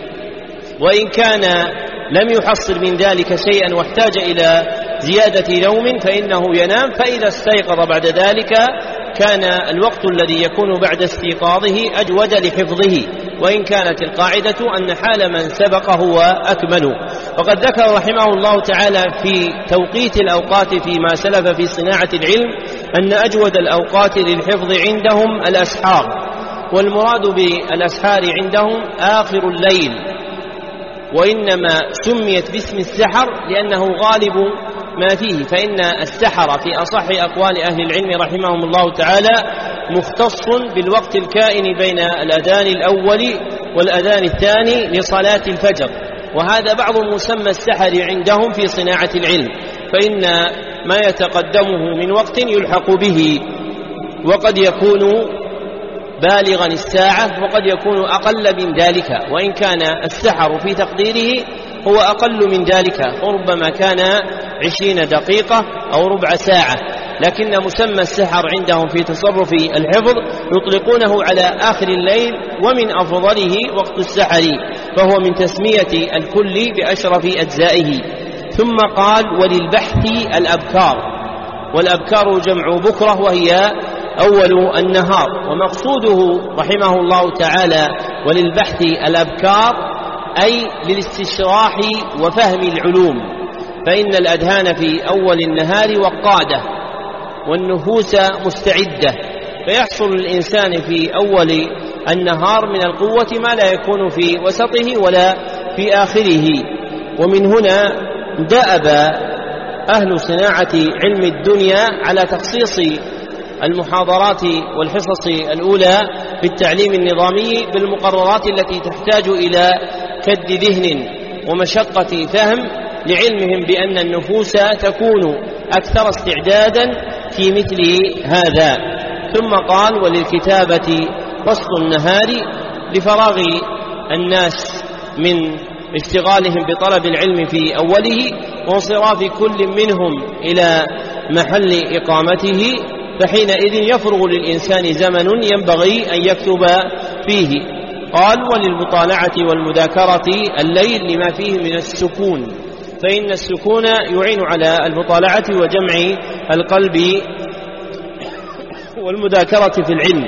وإن كان لم يحصل من ذلك شيئا واحتاج إلى زيادة نوم فإنه ينام، فإذا استيقظ بعد ذلك كان الوقت الذي يكون بعد استيقاظه أجود لحفظه، وإن كانت القاعدة أن حال من سبق هو أكمل. وقد ذكر رحمه الله تعالى في توقيت الأوقات فيما سلف في صناعة العلم أن أجود الأوقات للحفظ عندهم الأسحار، والمراد بالأسحار عندهم آخر الليل، وإنما سميت باسم السحر لأنه غالب ما فيه، فإن السحر في أصح أقوال أهل العلم رحمهم الله تعالى مختص بالوقت الكائن بين الأذان الأول والأذان الثاني لصلاة الفجر، وهذا بعض مسمى السحر عندهم في صناعة العلم، فإن ما يتقدمه من وقت يلحق به، وقد يكون بالغا الساعة وقد يكون أقل من ذلك، وإن كان السحر في تقديره هو أقل من ذلك، وربما كان عشرين دقيقة أو ربع ساعة، لكن مسمى السحر عندهم في تصرف الحفظ يطلقونه على آخر الليل، ومن أفضله وقت السحر، فهو من تسمية الكل بأشرف أجزائه. ثم قال: وللبحث الأبكار، والأبكار جمع بكرة وهي أول النهار، ومقصوده رحمه الله تعالى وللبحث الأبكار أي للاستشراح وفهم العلوم، فإن الأذهان في أول النهار وقادة والنفوس مستعدة، فيحصل الإنسان في أول النهار من القوة ما لا يكون في وسطه ولا في آخره. ومن هنا دأب أهل صناعة علم الدنيا على تخصيص المحاضرات والحصص الأولى في التعليم النظامي بالمقررات التي تحتاج إلى كد ذهن ومشقة فهم، لعلمهم بأن النفوس تكون أكثر استعدادا في مثل هذا. ثم قال: وللكتابة وسط النهار، لفراغ الناس من اشتغالهم بطلب العلم في أوله وانصراف كل منهم إلى محل إقامته، فحينئذ يفرغ للإنسان زمن ينبغي أن يكتب فيه. قال: وللمطالعة والمذاكرة الليل لما فيه من السكون، فإن السكون يعين على المطالعة وجمع القلب والمذاكرة في العلم.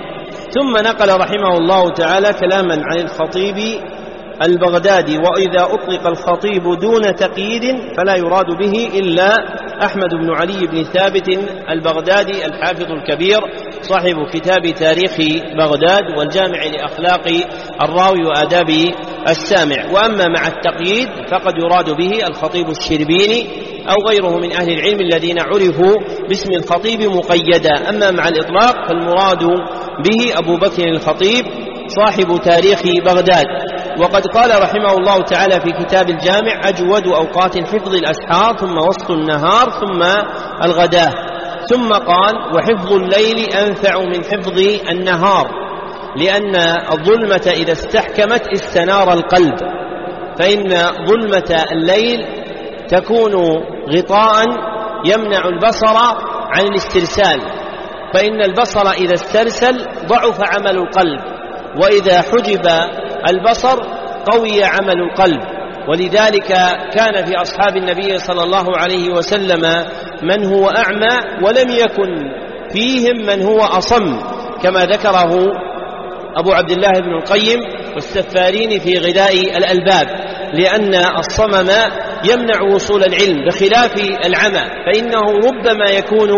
ثم نقل رحمه الله تعالى كلاما عن الخطيب البغدادي: وإذا أطلق الخطيب دون تقييد فلا يراد به إلا أحمد بن علي بن ثابت البغدادي الحافظ الكبير صاحب كتاب تاريخ بغداد والجامع لأخلاق الراوي وآداب السامع. وأما مع التقييد فقد يراد به الخطيب الشربيني أو غيره من أهل العلم الذين عرفوا باسم الخطيب مقيدا. أما مع الإطلاق فالمراد به أبو بكر الخطيب صاحب تاريخ بغداد. وقد قال رحمه الله تعالى في كتاب الجامع: أجود أوقات حفظ الأسحار، ثم وسط النهار، ثم الغداة. ثم قال: وحفظ الليل أنفع من حفظ النهار، لأن الظلمة إذا استحكمت استنار القلب، فإن ظلمة الليل تكون غطاء يمنع البصر عن الاسترسال، فإن البصر إذا استرسل ضعف عمل القلب، وإذا حجب البصر قوي عمل القلب. ولذلك كان في أصحاب النبي صلى الله عليه وسلم من هو أعمى ولم يكن فيهم من هو أصم، كما ذكره أبو عبد الله بن القيم والسفارين في غذاء الألباب، لأن الصمم يمنع وصول العلم بخلاف العمى، فإنه ربما يكون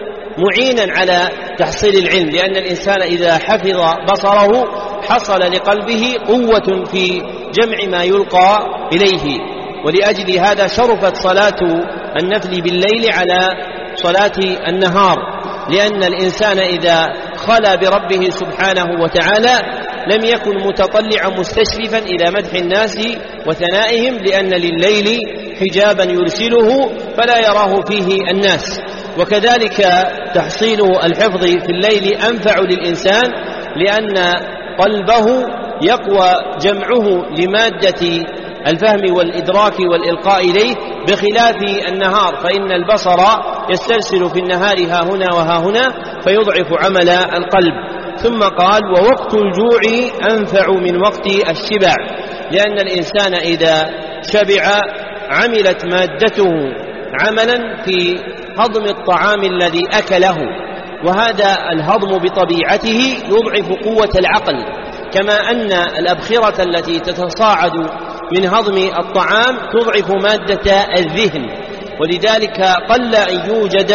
معينا على تحصيل العلم، لأن الإنسان إذا حفظ بصره حصل لقلبه قوة في جمع ما يلقى إليه. ولأجل هذا شرفت صلاة النفل بالليل على صلاة النهار، لأن الإنسان إذا خلا بربه سبحانه وتعالى لم يكن متطلعا مستشرفا إلى مدح الناس وثنائهم، لأن لليل حجابا يرسله فلا يراه فيه الناس. وكذلك تحصيل الحفظ في الليل أنفع للإنسان، لأن قلبه يقوى جمعه لمادة الفهم والإدراك والإلقاء إليه، بخلاف النهار، فإن البصر يسترسل في النهار ها هنا وها هنا فيضعف عمل القلب. ثم قال: ووقت الجوع أنفع من وقت الشبع، لأن الإنسان إذا شبع عملت مادته عملا في هضم الطعام الذي أكله، وهذا الهضم بطبيعته يضعف قوة العقل، كما أن الأبخرة التي تتصاعد من هضم الطعام تضعف مادة الذهن. ولذلك قل أن يوجد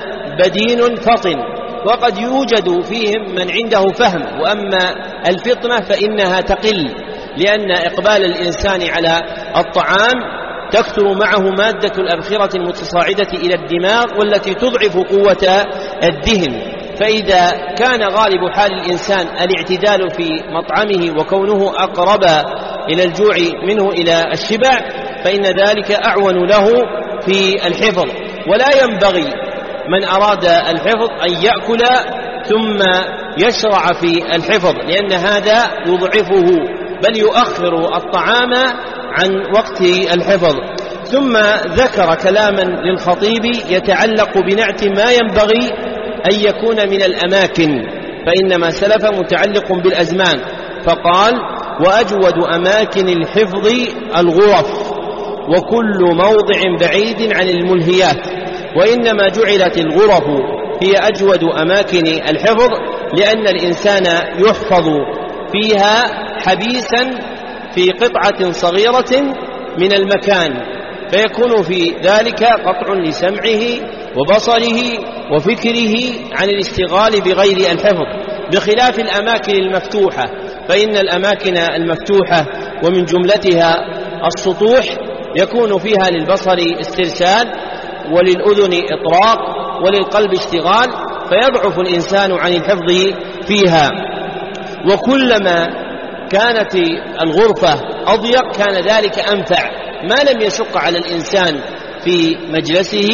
بدين فطن، وقد يوجد فيهم من عنده فهم، وأما الفطنة فإنها تقل، لأن إقبال الإنسان على الطعام تكثر معه مادة الأبخرة المتصاعدة إلى الدماغ والتي تضعف قوة الذهن. فإذا كان غالب حال الإنسان الاعتدال في مطعمه وكونه أقرب إلى الجوع منه إلى الشبع، فإن ذلك أعون له في الحفظ. ولا ينبغي من أراد الحفظ أن يأكل ثم يشرع في الحفظ، لأن هذا يضعفه، بل يؤخر الطعام عن وقت الحفظ. ثم ذكر كلاما للخطيب يتعلق بنعت ما ينبغي أن يكون من الأماكن، فإنما سلف متعلق بالأزمان، فقال: وأجود أماكن الحفظ الغرف، وكل موضع بعيد عن الملهيات. وإنما جعلت الغرف هي أجود أماكن الحفظ لأن الإنسان يحفظ فيها حبيسا في قطعة صغيرة من المكان، فيكون في ذلك قطع لسمعه وبصره وفكره عن الاشتغال بغير الحفظ، بخلاف الأماكن المفتوحة، فإن الأماكن المفتوحة ومن جملتها السطوح يكون فيها للبصر استرسال وللأذن إطراق وللقلب اشتغال، فيضعف الإنسان عن الحفظ فيها. وكلما كانت الغرفة أضيق كان ذلك أنفع، ما لم يشق على الإنسان في مجلسه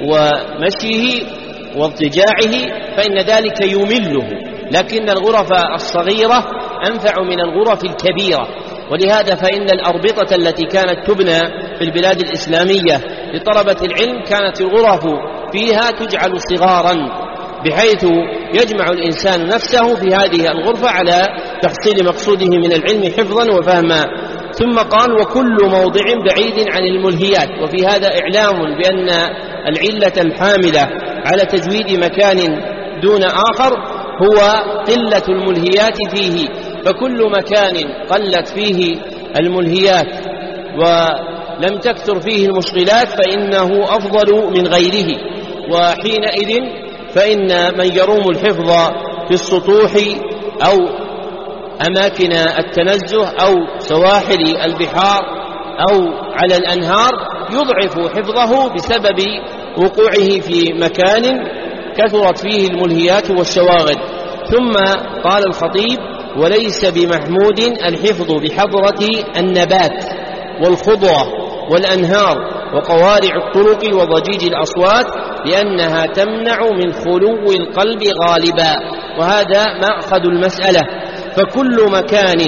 ومشيه واضطجاعه، فإن ذلك يمله. لكن الغرف الصغيرة أنفع من الغرف الكبيرة، ولهذا فإن الأربطة التي كانت تبنى في البلاد الإسلامية لطلبة العلم كانت الغرف فيها تجعل صغارا، بحيث يجمع الإنسان نفسه في هذه الغرفة على تحصيل مقصوده من العلم حفظا وفهما. ثم قال: وكل موضع بعيد عن الملهيات. وفي هذا إعلام بأن العلة الحاملة على تجويد مكان دون آخر هو قلة الملهيات فيه، فكل مكان قلت فيه الملهيات ولم تكثر فيه المشغلات فإنه أفضل من غيره، وحينئذ فإن من يروم الحفظ في السطوح أو أماكن التنزه أو سواحل البحار أو على الأنهار يضعف حفظه بسبب وقوعه في مكان كثرت فيه الملهيات والشواغل. ثم قال الخطيب: وليس بمحمود الحفظ بحضرة النبات والخضرة والأنهار وقوارع الطرق وضجيج الأصوات، لأنها تمنع من خلو القلب غالبا. وهذا مأخذ المسألة، فكل مكان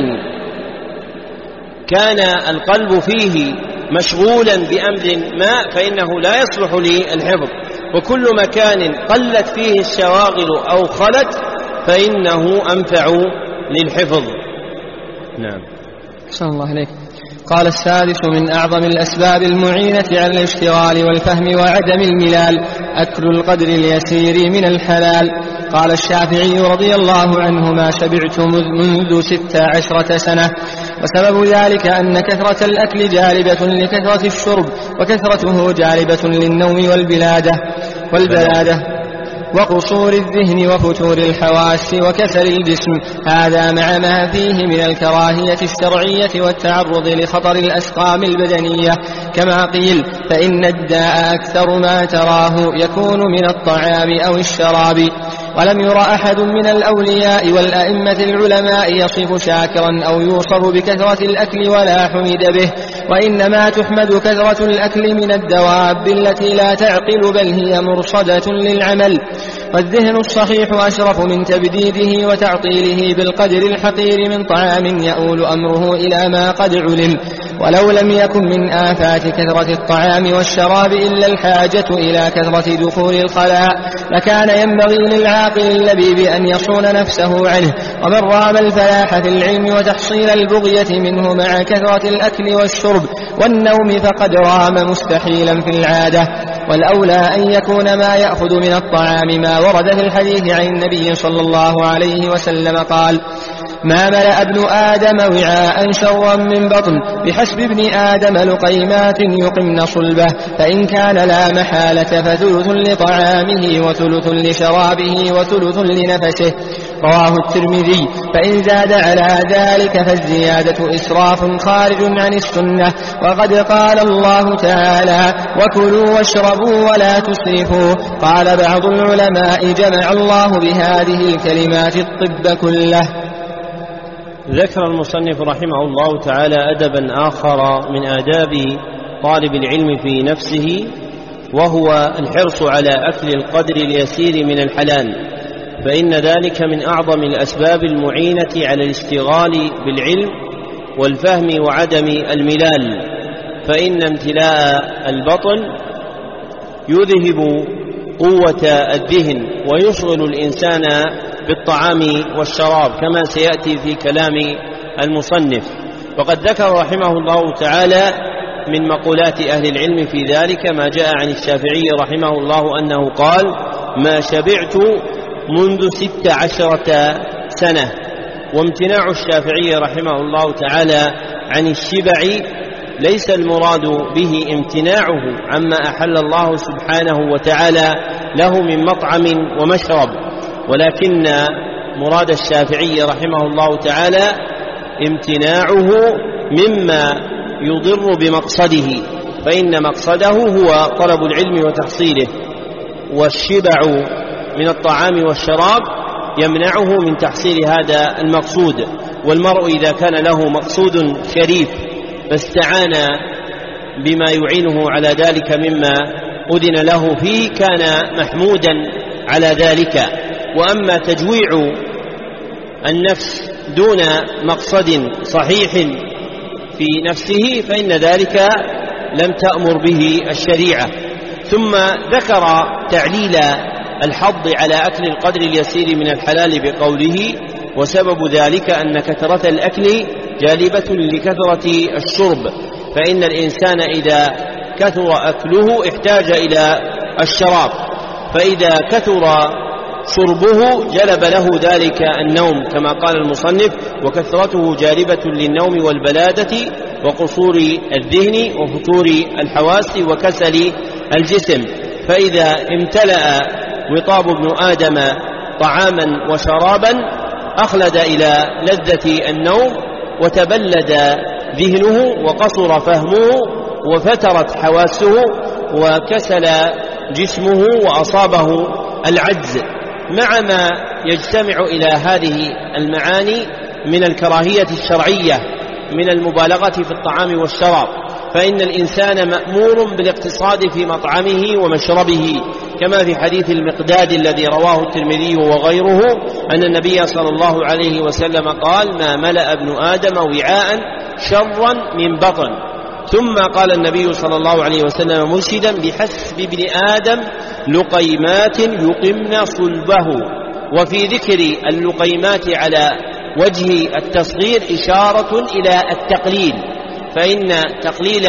كان القلب فيه مشغولا بأمر ما فإنه لا يصلح للحفظ، وكل مكان قلت فيه الشواغل أو خلت فإنه أنفع للحفظ. نعم. أحسن الله عليك. قال: السادس من أعظم الأسباب المعينة على الاشتغال والفهم وعدم الملال أكل القدر اليسير من الحلال. قال الشافعي رضي الله عنه: ما شبعت منذ ست عشرة سنة. وسبب ذلك أن كثرة الأكل جالبة لكثرة الشرب، وكثرته جالبة للنوم والبلادة والبلادة وقصور الذهن وفتور الحواس وكسل الجسم، هذا مع ما فيه من الكراهية الشرعية والتعرض لخطر الأسقام البدنية. كما قيل: فإن الداء أكثر ما تراه يكون من الطعام أو الشراب. ولم ير أحد من الأولياء والأئمة العلماء يصف شاكرا أو يوصف بكثرة الأكل ولا حمد به، وإنما تحمد كثرة الأكل من الدواب التي لا تعقل بل هي مرصدة للعمل. والذهن الصحيح أشرف من تبديده وتعطيله بالقدر الحقير من طعام يؤول أمره إلى ما قد علم. ولو لم يكن من آفات كثرة الطعام والشراب إلا الحاجة إلى كثرة دخول الخلاء لكان ينبغي للعاقل اللبيب أن يصون نفسه عنه. ومن رام الفلاح في العلم وتحصيل البغية منه مع كثرة الأكل والشرب والنوم فقد رام مستحيلا في العادة. والأولى أن يكون ما يأخذ من الطعام ما ورد في الحديث عن النبي صلى الله عليه وسلم قال: ما ملأ ابن آدم وعاء شرا من بطن، بحسب ابن آدم لقيمات يقمن صلبه، فإن كان لا محالة فثلث لطعامه وثلث لشرابه وثلث لنفسه. رواه الترمذي. فإن زاد على ذلك فالزيادة إسراف خارج عن السنة، وقد قال الله تعالى: وكلوا واشربوا ولا تسرفوا. قال بعض العلماء: جمع الله بهذه الكلمات الطب كله. ذكر المصنف رحمه الله تعالى أدبا آخر من آداب طالب العلم في نفسه، وهو الحرص على أكل القدر اليسير من الحلال، فإن ذلك من أعظم الأسباب المعينة على الاشتغال بالعلم والفهم وعدم الملال. فإن امتلاء البطن يذهب قوة الذهن ويشغل الإنسان بالطعام والشراب كما سيأتي في كلام المصنف. وقد ذكر رحمه الله تعالى من مقولات أهل العلم في ذلك ما جاء عن الشافعي رحمه الله أنه قال: ما شبعت منذ ست عشرة سنة. وامتناع الشافعي رحمه الله تعالى عن الشبع ليس المراد به امتناعه عما أحل الله سبحانه وتعالى له من مطعم ومشرب، ولكن مراد الشافعي رحمه الله تعالى امتناعه مما يضر بمقصده، فإن مقصده هو طلب العلم وتحصيله، والشبع من الطعام والشراب يمنعه من تحصيل هذا المقصود. والمرء إذا كان له مقصود شريف فاستعان بما يعينه على ذلك مما أذن له فيه كان محمودا على ذلك. وأما تجويع النفس دون مقصد صحيح في نفسه فإن ذلك لم تأمر به الشريعة. ثم ذكر تعليل الحض على أكل القدر اليسير من الحلال بقوله: وسبب ذلك أن كثرة الأكل جالبة لكثرة الشرب، فإن الإنسان إذا كثر أكله احتاج إلى الشراب، فإذا كثر شربه جلب له ذلك النوم، كما قال المصنف: وكثرته جالبة للنوم والبلادة وقصور الذهن وفتور الحواس وكسل الجسم. فإذا امتلأ وطاب ابن آدم طعاما وشرابا أخلد إلى لذة النوم، وتبلد ذهنه وقصر فهمه وفترت حواسه وكسل جسمه وأصابه العجز، مع ما يجتمع إلى هذه المعاني من الكراهية الشرعية من المبالغة في الطعام والشراب. فإن الإنسان مأمور بالاقتصاد في مطعمه ومشربه، كما في حديث المقداد الذي رواه الترمذي وغيره أن النبي صلى الله عليه وسلم قال: ما ملأ ابن آدم وعاء شرا من بطن. ثم قال النبي صلى الله عليه وسلم مرشدا: بحسب ابن آدم لقيمات يقمن صلبه. وفي ذكر اللقيمات على وجه التصغير إشارة إلى التقليل، فإن تقليل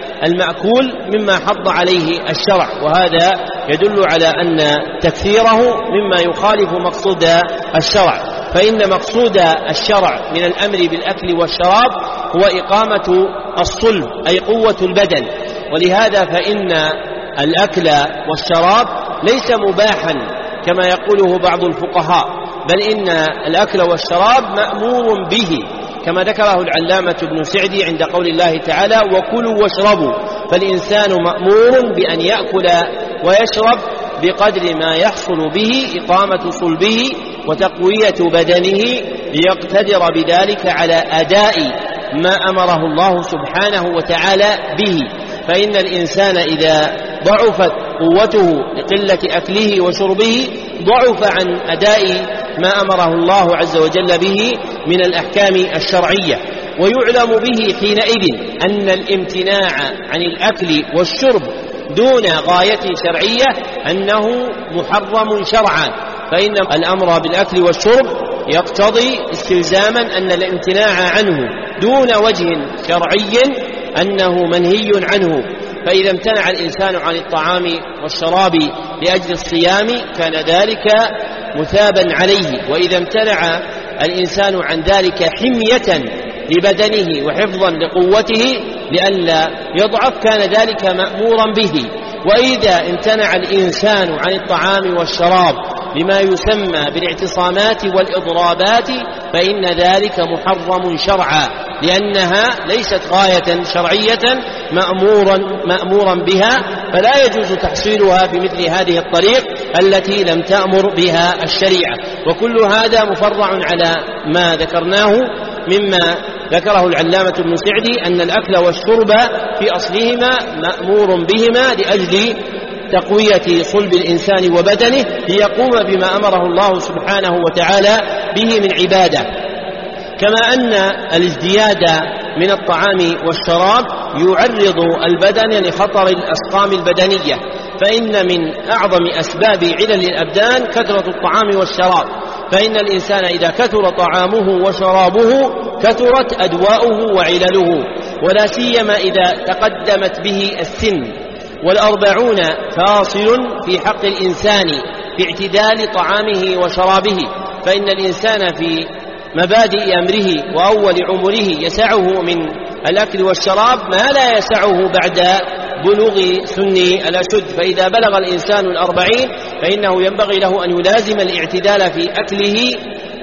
المأكول مما حض عليه الشرع، وهذا يدل على أن تكثيره مما يخالف مقصود الشرع، فإن مقصود الشرع من الأمر بالأكل والشراب هو إقامة الصلب أي قوة البدن. ولهذا فإن الأكل والشراب ليس مباحا كما يقوله بعض الفقهاء، بل إن الأكل والشراب مأمور به، كما ذكره العلامة ابن سعدي عند قول الله تعالى: وكلوا واشربوا. فالإنسان مأمور بأن يأكل ويشرب بقدر ما يحصل به إقامة صلبه وتقوية بدنه، ليقتدر بذلك على أداء ما أمره الله سبحانه وتعالى به. فإن الإنسان إذا ضعفت قوته لقلة أكله وشربه ضعف عن أداء ما أمره الله عز وجل به من الأحكام الشرعية. ويعلم به حينئذ أن الامتناع عن الأكل والشرب دون غاية شرعية أنه محرم شرعا، فإن الأمر بالأكل والشرب يقتضي استلزاما أن الامتناع عنه دون وجه شرعي أنه منهي عنه. فإذا امتنع الإنسان عن الطعام والشراب لأجل الصيام كان ذلك مثابا عليه، وإذا امتنع الإنسان عن ذلك حمية لبدنه وحفظا لقوته لئلا يضعف كان ذلك مأمورا به. وإذا امتنع الإنسان عن الطعام والشراب لما يسمى بالاعتصامات والإضرابات فإن ذلك محرم شرعا، لأنها ليست غاية شرعية مأمورا, مأمورا بها، فلا يجوز تحصيلها بمثل هذه الطريق التي لم تأمر بها الشريعة. وكل هذا مفرع على ما ذكرناه مما ذكره العلامة ابن سعدي أن الأكل والشرب في أصلهما مأمور بهما لأجل تقوية صلب الإنسان وبدنه ليقوم بما أمره الله سبحانه وتعالى به من عبادة. كما أن الازدياد من الطعام والشراب يعرض البدن لخطر الأسقام البدنية، فإن من أعظم أسباب علل الأبدان كثرة الطعام والشراب، فإن الإنسان إذا كثر طعامه وشرابه كثرت أدواؤه وعلله، ولا سيما إذا تقدمت به السن. والأربعون فاصل في حق الإنسان في اعتدال طعامه وشرابه، فإن الإنسان في مبادئ أمره وأول عمره يسعه من الأكل والشراب ما لا يسعه بعد بلوغ سن الأشد. فإذا بلغ الإنسان الأربعين فإنه ينبغي له أن يلازم الاعتدال في أكله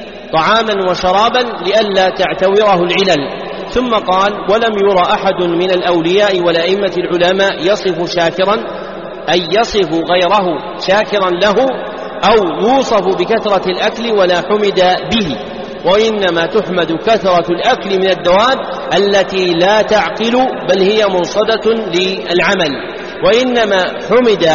طعاما وشرابا لئلا تعتوره العلل. ثم قال: ولم يرى أحد من الأولياء والأئمة العلماء يصف شاكرا أي يصف غيره شاكرا له أو يوصف بكثرة الأكل ولا حمد به، وإنما تحمد كثرة الأكل من الدواب التي لا تعقل بل هي مرصدة للعمل، وإنما حمد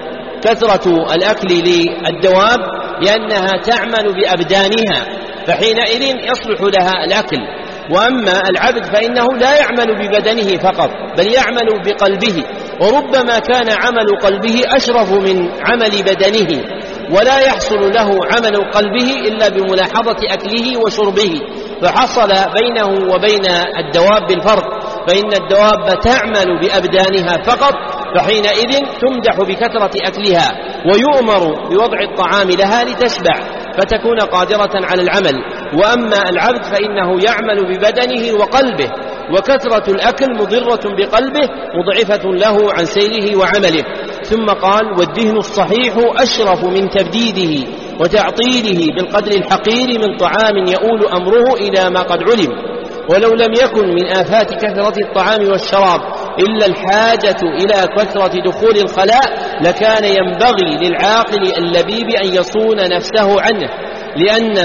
كثرة الأكل للدواب لأنها تعمل بأبدانها فحينئذ يصلح لها الأكل. وأما العبد فإنه لا يعمل ببدنه فقط بل يعمل بقلبه، وربما كان عمل قلبه أشرف من عمل بدنه، ولا يحصل له عمل قلبه إلا بملاحظة أكله وشربه، فحصل بينه وبين الدواب الفرق، فإن الدواب تعمل بأبدانها فقط، فحينئذ تمدح بكثرة أكلها ويؤمر بوضع الطعام لها لتشبع فتكون قادرة على العمل. وأما العبد فإنه يعمل ببدنه وقلبه، وكثرة الأكل مضرة بقلبه مضعفة له عن سيره وعمله. ثم قال: والدهن الصحيح أشرف من تبديده وتعطيله بالقدر الحقير من طعام يؤول أمره إلى ما قد علم. ولو لم يكن من آفات كثرة الطعام والشراب إلا الحاجة إلى كثرة دخول الخلاء لكان ينبغي للعاقل اللبيب أن يصون نفسه عنه، لأن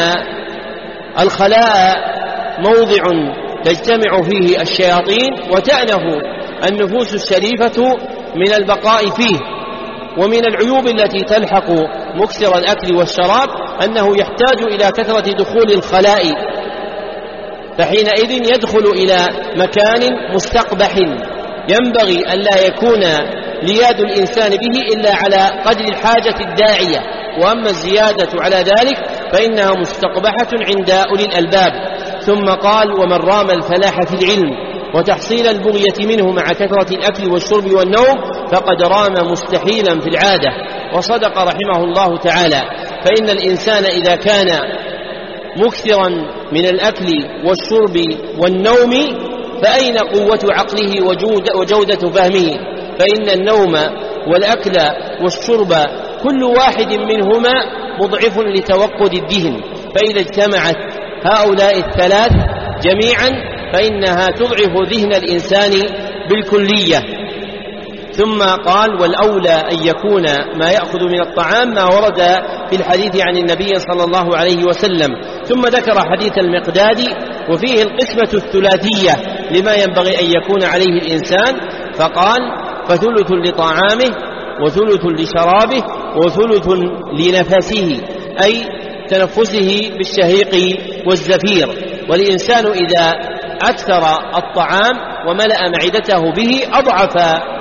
الخلاء موضع تجتمع فيه الشياطين وتأنف النفوس الشريفة من البقاء فيه. ومن العيوب التي تلحق مكثر الأكل والشراب أنه يحتاج إلى كثرة دخول الخلاء، فحينئذ يدخل إلى مكان مستقبح ينبغي أن لا يكون لياد الإنسان به إلا على قدر الحاجة الداعية، وأما الزيادة على ذلك فإنها مستقبحة عند أولي الألباب. ثم قال: ومن رام الفلاح في العلم وتحصيل البغية منه مع كثرة الأكل والشرب والنوم فقد رام مستحيلا في العادة. وصدق رحمه الله تعالى، فإن الإنسان إذا كان مكثرا من الأكل والشرب والنوم فأين قوة عقله وجودة فهمه؟ فإن النوم والأكل والشرب كل واحد منهما مضعف لتوقد الدهن، فإذا اجتمعت هؤلاء الثلاث جميعا فإنها تضعف ذهن الإنسان بالكلية. ثم قال: والأولى أن يكون ما يأخذ من الطعام ما ورد في الحديث عن النبي صلى الله عليه وسلم. ثم ذكر حديث المقداد وفيه القسمة الثلاثية لما ينبغي أن يكون عليه الإنسان، فقال: فثلث لطعامه وثلث لشرابه وثلث لنفسه، أي تنفسه بالشهيق والزفير. والإنسان إذا أكثر الطعام وملأ معدته به أضعف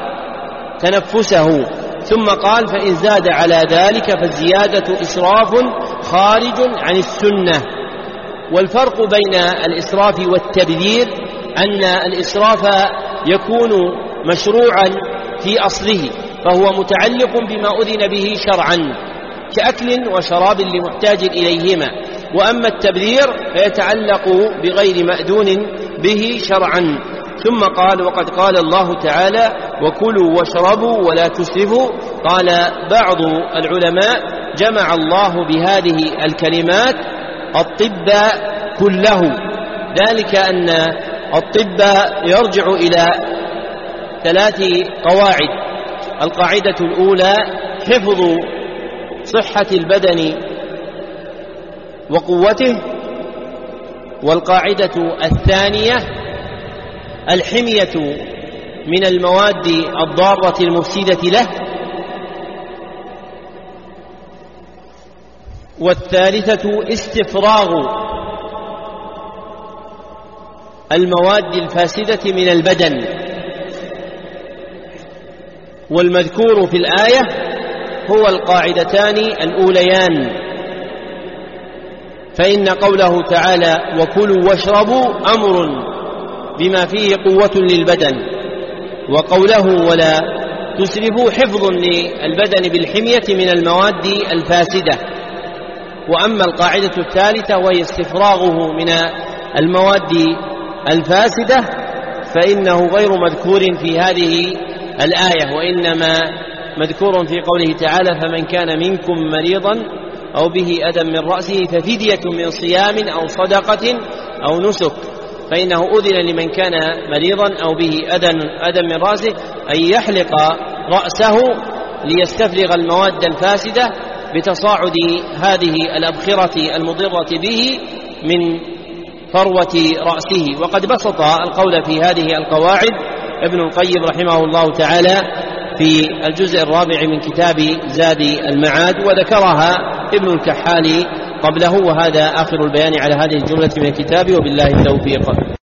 تنفسه. ثم قال: فإن زاد على ذلك فالزيادة إسراف خارج عن السنة. والفرق بين الإسراف والتبذير أن الإسراف يكون مشروعا في أصله، فهو متعلق بما أذن به شرعا كأكل وشراب لمحتاج إليهما، وأما التبذير فيتعلق بغير مأذون به شرعا. ثم قال: وقد قال الله تعالى: وكلوا واشربوا ولا تسرفوا. قال بعض العلماء: جمع الله بهذه الكلمات الطب كله، ذلك أن الطب يرجع إلى ثلاث قواعد. القاعدة الأولى حفظ صحة البدن وقوته، والقاعدة الثانية الحمية من المواد الضارة المفسدة له، والثالثة استفراغ المواد الفاسدة من البدن. والمذكور في الآية هو القاعدتان الأوليان، فإن قوله تعالى: وكلوا واشربوا أمر بما فيه قوة للبدن، وقوله ولا تسرفوا حفظ للبدن بالحمية من المواد الفاسدة. وأما القاعدة الثالثة وهي استفراغه من المواد الفاسدة فإنه غير مذكور في هذه الآية، وإنما مذكور في قوله تعالى: فمن كان منكم مريضا أو به أذى من رأسه ففدية من صيام أو صدقة أو نسك. فإنه أذن لمن كان مريضا أو به أذى من رأسه أن يحلق رأسه ليستفرغ المواد الفاسدة بتصاعد هذه الأبخرة المضرة به من فروة رأسه. وقد بسط القول في هذه القواعد ابن القيم رحمه الله تعالى في الجزء الرابع من كتاب زاد المعاد، وذكرها ابن الكحال قبله، وهذا آخر البيان على هذه الجملة من الكتاب، وبالله التوفيق.